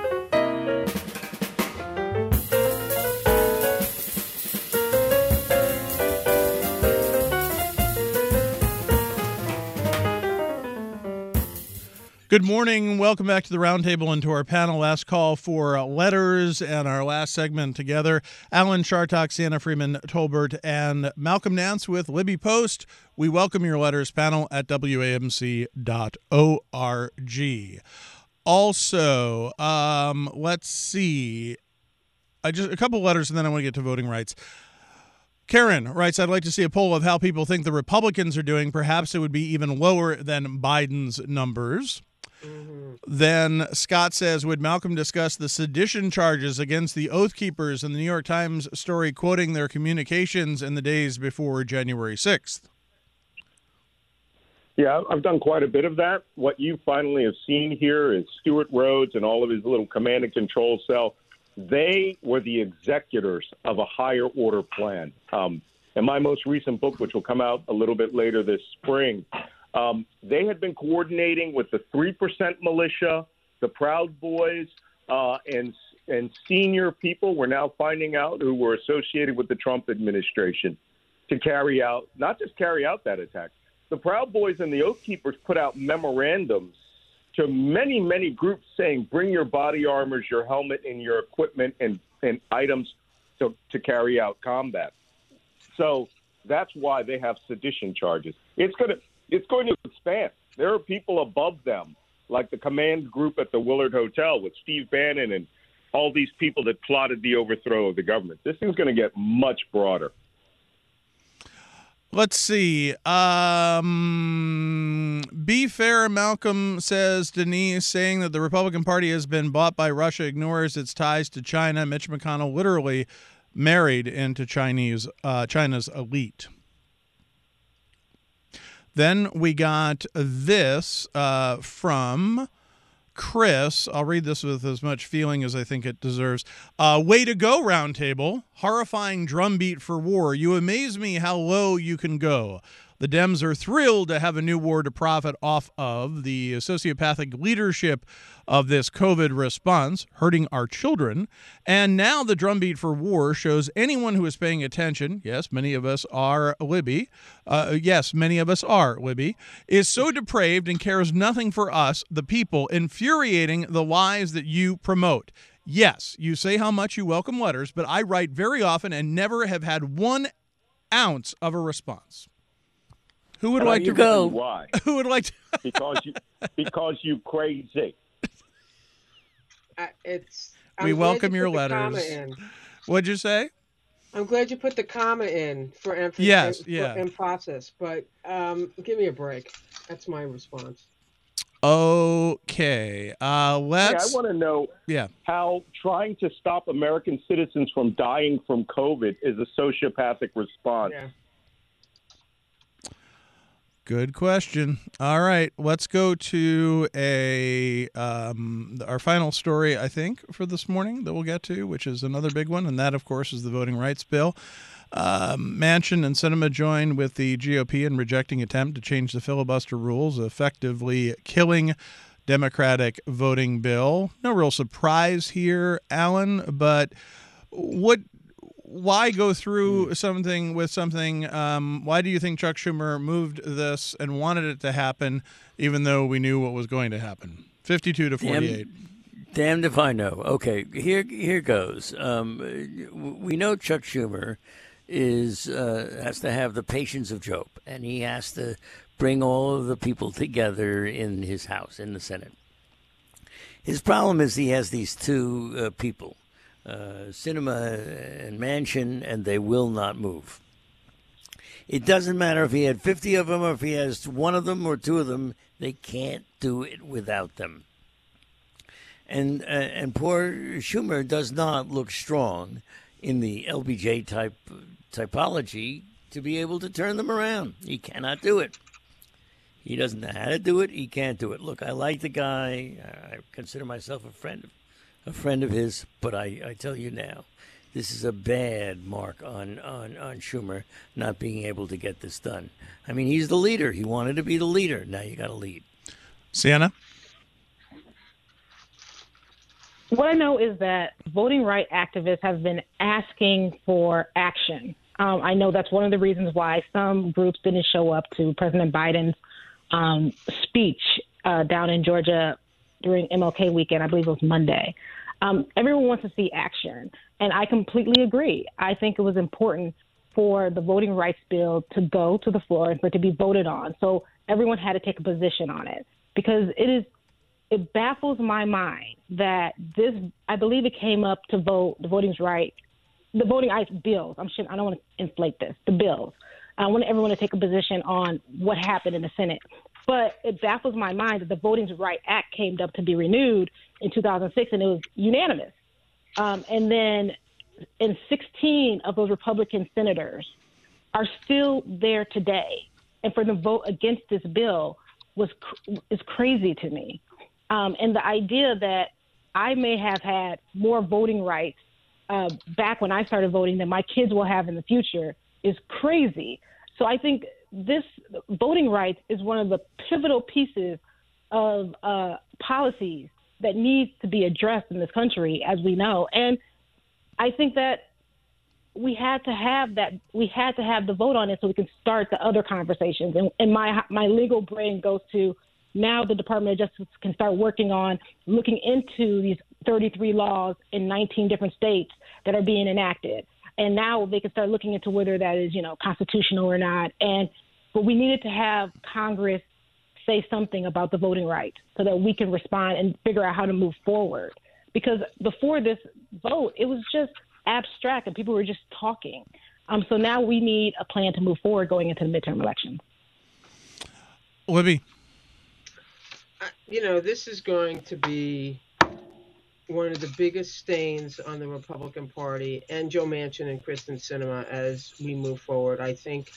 Good morning. Welcome back to the Roundtable and to our panel. Last call for letters and our last segment together. Alan Chartock, Sienna Freeman Tolbert, and Malcolm Nance with Libby Post. We welcome your letters, panel at WAMC.org. Also, let's see. Just a couple letters and then I want to get to voting rights. Karen writes, I'd like to see a poll of how people think the Republicans are doing. Perhaps it would be even lower than Biden's numbers. Then Scott says, would Malcolm discuss the sedition charges against the Oath Keepers in the New York Times story quoting their communications in the days before January 6th? Yeah, I've done quite a bit of that. What you finally have seen here is Stuart Rhodes and all of his little command and control cell. They were the executors of a higher order plan. In my most recent book, which will come out a little bit later this spring, they had been coordinating with the 3% militia, the Proud Boys, and senior people we're now finding out who were associated with the Trump administration to carry out, not just carry out that attack. The Proud Boys and the Oath Keepers put out memorandums to many, many groups saying, bring your body armors, your helmet, and your equipment and items to carry out combat. So that's why they have sedition charges. It's going to expand. There are people above them, like the command group at the Willard Hotel with Steve Bannon and all these people that plotted the overthrow of the government. This thing's going to get much broader. Let's see. Be fair, Malcolm says, Denise, saying that the Republican Party has been bought by Russia ignores its ties to China. Mitch McConnell literally married into China's elite. Then we got this from Chris. I'll read this with as much feeling as I think it deserves. Way to go, Roundtable. Horrifying drumbeat for war. You amaze me how low you can go. The Dems are thrilled to have a new war to profit off of. The sociopathic leadership of this COVID response, hurting our children. And now the drumbeat for war shows anyone who is paying attention, yes, many of us are Libby, is so depraved and cares nothing for us, the people, infuriating the lies that you promote. Yes, you say how much you welcome letters, but I write very often and never have had 1 ounce of a responce. Who would like to go? Why? Who would like to? because you crazy. We welcome your letters. What'd you say? I'm glad you put the comma in for emphasis. Yes, in process, but give me a break. That's my response. Okay, I want to know how trying to stop American citizens from dying from COVID is a sociopathic response. Yeah. Good question. All right, let's go to our final story, I think, for this morning that we'll get to, which is another big one, and that, of course, is the voting rights bill. Manchin and Sinema joined with the GOP in rejecting attempt to change the filibuster rules, effectively killing Democratic voting bill. No real surprise here, Alan, but why go through something with something? Why do you think Chuck Schumer moved this and wanted it to happen, even though we knew what was going to happen? 52 to 48. Damned if I know. Okay, here goes. We know Chuck Schumer has to have the patience of Job, and he has to bring all of the people together in his house, in the Senate. His problem is he has these two people, Sinema and Manchin, and they will not move. It doesn't matter if he had 50 of them or if he has one of them or two of them. They can't do it without them. And poor Schumer does not look strong in the LBJ typology to be able to turn them around. He cannot do it. He doesn't know how to do it. He can't do it. Look, I like the guy. I consider myself a friend of his, but I tell you now, this is a bad mark on Schumer not being able to get this done. I mean, he's the leader. He wanted to be the leader. Now you got to lead. Sienna? What I know is that voting rights activists have been asking for action. I know that's one of the reasons why some groups didn't show up to President Biden's speech down in Georgia during MLK weekend. I believe it was Monday. Everyone wants to see action, and I completely agree. I think it was important for the voting rights bill to go to the floor and for it to be voted on. So everyone had to take a position on it, because it baffles my mind that this, I believe it came up to vote the voting rights bills. I don't want to inflate this, the bills. I want everyone to take a position on what happened in the Senate. But it baffles my mind that the Voting Rights Act came up to be renewed in 2006, and it was unanimous. And then 16 of those Republican senators are still there today. And for them to vote against this bill is crazy to me. And the idea that I may have had more voting rights back when I started voting than my kids will have in the future is crazy. So I think this voting rights is one of the pivotal pieces of policies that needs to be addressed in this country, as we know. And I think that we had to have the vote on it so we can start the other conversations. And my legal brain goes to, now the Department of Justice can start working on looking into these 33 laws in 19 different states that are being enacted. And now they can start looking into whether that is, constitutional or not. But we needed to have Congress say something about the voting rights so that we can respond and figure out how to move forward. Because before this vote, it was just abstract and people were just talking. So now we need a plan to move forward going into the midterm elections. Libby? This is going to be one of the biggest stains on the Republican Party and Joe Manchin and Kristen Sinema as we move forward. I think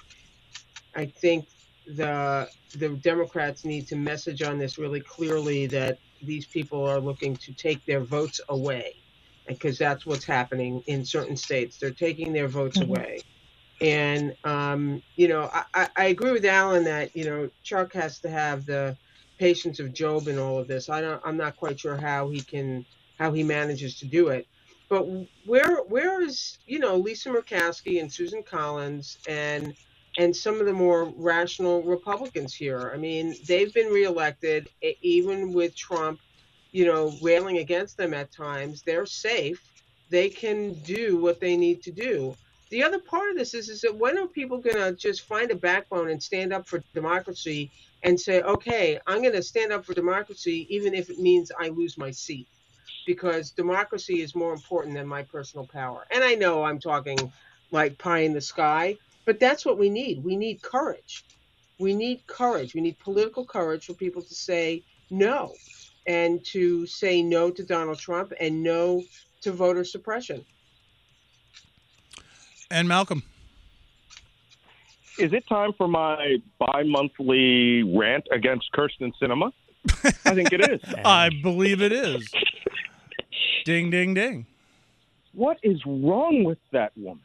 the Democrats need to message on this really clearly, that these people are looking to take their votes away, because that's what's happening in certain states. They're taking their votes away. And, I agree with Alan that, Chuck has to have the patience of Job in all of this. I'm not quite sure how he manages to do it. But where is, Lisa Murkowski and Susan Collins and some of the more rational Republicans here? I mean, they've been reelected, even with Trump, railing against them at times. They're safe. They can do what they need to do. The other part of this is that when are people going to just find a backbone and stand up for democracy and say, okay, I'm going to stand up for democracy, even if it means I lose my seat, because democracy is more important than my personal power. And I know I'm talking like pie in the sky, but that's what we need. We need courage. We need courage. We need political courage for people to say no, and to say no to Donald Trump and no to voter suppression. And Malcolm. is it time for my bi-monthly rant against Kyrsten Sinema? I think it is. I believe it is. Ding, ding, ding. What is wrong with that woman?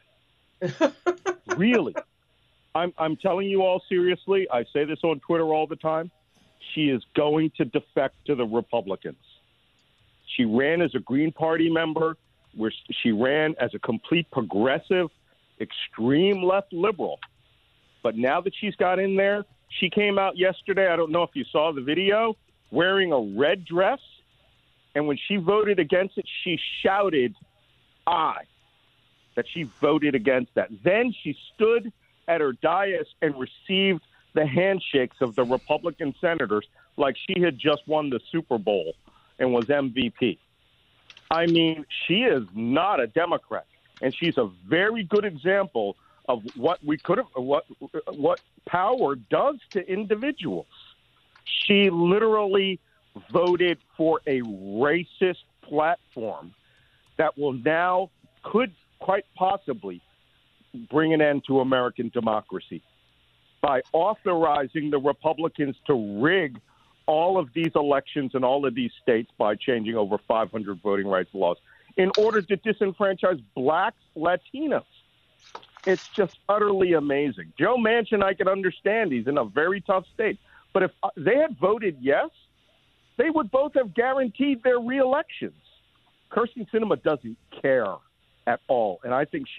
Really? I'm telling you all seriously. I say this on Twitter all the time. She is going to defect to the Republicans. She ran as a Green Party member, where she ran as a complete progressive, extreme left liberal. But now that she's got in there, she came out yesterday, I don't know if you saw the video, wearing a red dress. And when she voted against it, she shouted, "I," that she voted against that. Then she stood at her dais and received the handshakes of the Republican senators like she had just won the Super Bowl and was MVP. I mean, she is not a Democrat, and she's a very good example of what we could have, what power does to individuals. She literally voted for a racist platform that will now, could quite possibly bring an end to American democracy by authorizing the Republicans to rig all of these elections in all of these states by changing over 500 voting rights laws in order to disenfranchise blacks, Latinos. It's just utterly amazing. Joe Manchin, I can understand. He's in a very tough state. But if they had voted yes, they would both have guaranteed their reelections. Kyrsten Sinema doesn't care at all. And I think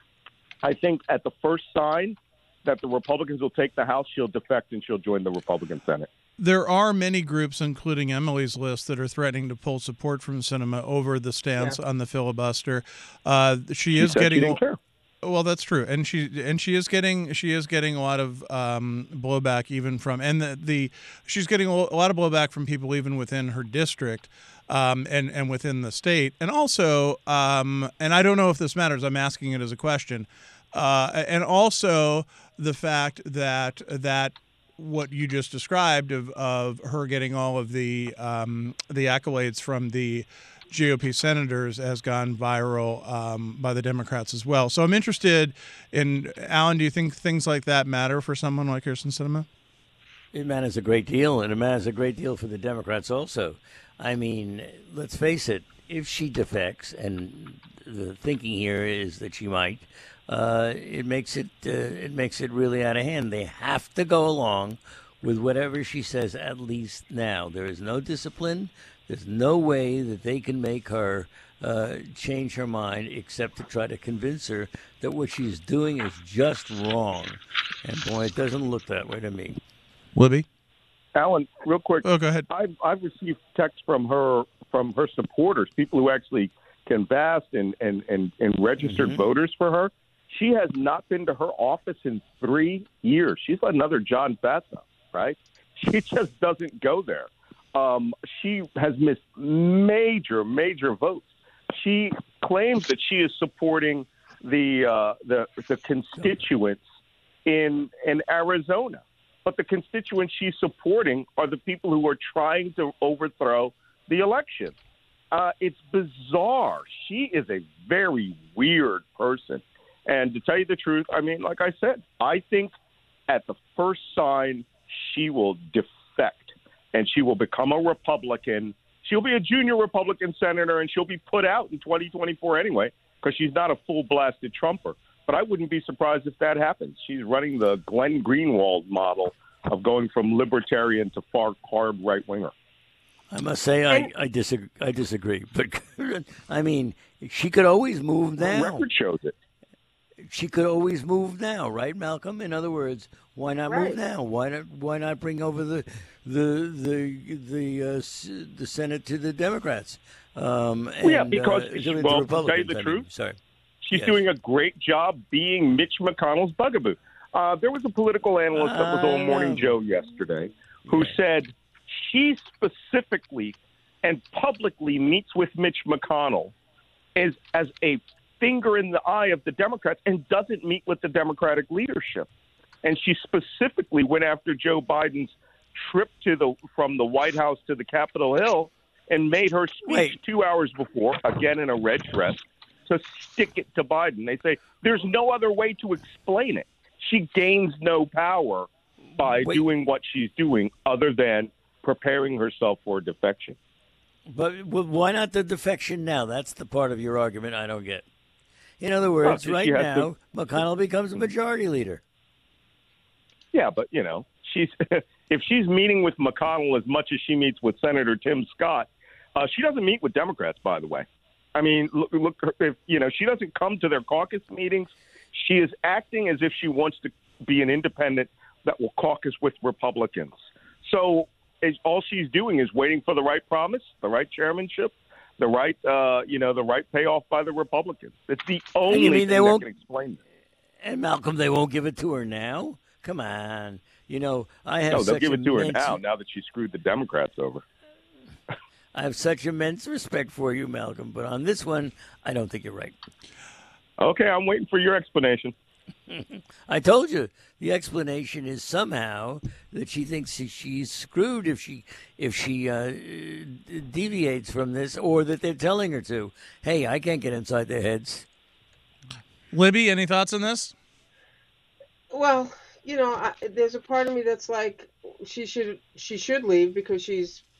at the first sign that the Republicans will take the House, she'll defect and she'll join the Republican Senate. There are many groups, including Emily's list, that are threatening to pull support from Sinema over the stance on the filibuster. She is getting. She didn't care. Well, that's true, and she is getting a lot of blowback even from, and she's getting a lot of blowback from people even within her district, and within the state, and also, and I don't know if this matters. I'm asking it as a question, and also the fact that what you just described of her getting all of the accolades from the GOP senators has gone viral by the Democrats as well. So I'm interested in, Alan, do you think things like that matter for someone like Kyrsten Sinema? It matters a great deal, and it matters a great deal for the Democrats also. I mean, let's face it, if she defects, and the thinking here is that she might, it makes it really out of hand. They have to go along with whatever she says, at least now. There is no discipline. There's no way that they can make her change her mind except to try to convince her that what she's doing is just wrong. And boy, it doesn't look that way to me. Libby? Alan, real quick. Oh, go ahead. I've received texts from her supporters, people who actually canvassed and registered voters for her. She has not been to her office in 3 years. She's another John Bassa, right? She just doesn't go there. She has missed major votes. She claims that she is supporting the constituents in Arizona, but the constituents she's supporting are the people who are trying to overthrow the election. It's bizarre. She is a very weird person. And to tell you the truth, I mean, like I said, I think at the first sign she will defect. And she will become a Republican. She'll be a junior Republican senator, and she'll be put out in 2024 anyway because she's not a full-blasted Trumper. But I wouldn't be surprised if that happens. She's running the Glenn Greenwald model of going from libertarian to far-carb right-winger. I must say I disagree. But, I mean, she could always move now. The record shows it. She could always move now, right, Malcolm? In other words, why not move now? Why not bring over the Senate to the Democrats? Because to tell you the truth, she's doing a great job being Mitch McConnell's bugaboo. There was a political analyst that was on Morning Joe yesterday who said she specifically and publicly meets with Mitch McConnell as a finger in the eye of the Democrats and doesn't meet with the Democratic leadership. And she specifically went after Joe Biden's trip from the White House to the Capitol Hill and made her speech 2 hours before, again in a red dress, to stick it to Biden. They say there's no other way to explain it. she gains no power by doing what she's doing other than preparing herself for defection. But why not the defection now? That's the part of your argument I don't get. In other words, right now, McConnell becomes a majority leader. Yeah, but, she's if she's meeting with McConnell as much as she meets with Senator Tim Scott, she doesn't meet with Democrats, by the way. I mean, look, if, she doesn't come to their caucus meetings. She is acting as if she wants to be an independent that will caucus with Republicans. So all she's doing is waiting for the right promise, the right chairmanship, the right, the right payoff by the Republicans. It's the only thing that can explain it. And Malcolm, they won't give it to her now? Come on. I have. No, they'll give it to her now that she screwed the Democrats over. I have such immense respect for you, Malcolm, but on this one, I don't think you're right. Okay, I'm waiting for your explanation. I told you the explanation is somehow that she thinks she's screwed if she deviates from this, or that they're telling her to. Hey, I can't get inside their heads. Libby, any thoughts on this? Well, there's a part of me that's like she should leave because she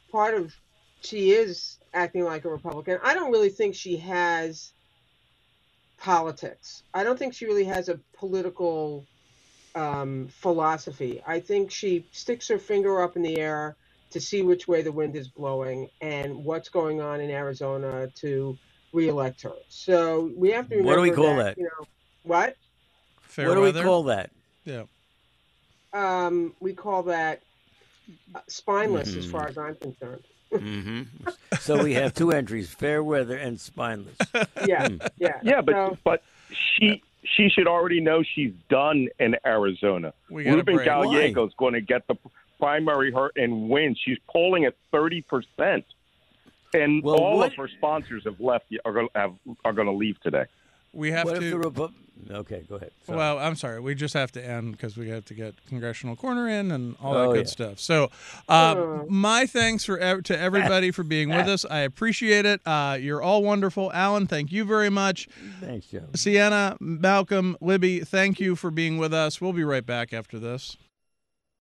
is acting like a Republican. I don't really think she has politics. I don't think she really has a political philosophy. I think she sticks her finger up in the air to see which way the wind is blowing and what's going on in Arizona to reelect her. So we have to remember what do we call that? What? Fair what do weather? We call that? Yeah. We call that spineless, as far as I'm concerned. Mm-hmm. So we have two entries: fair weather and spineless. Yeah. But she should already know she's done in Arizona. Ruben Gallego is going to get the primary and win. She's polling at 30%, and all of her sponsors have left. Are going to leave today. We have to. Okay, go ahead. Sorry. Well, I'm sorry. We just have to end because we have to get Congressional Corner in and all that good stuff. So my thanks to everybody for being with us. I appreciate it. You're all wonderful. Alan, thank you very much. Thanks, Joe. Sienna, Malcolm, Libby, thank you for being with us. We'll be right back after this.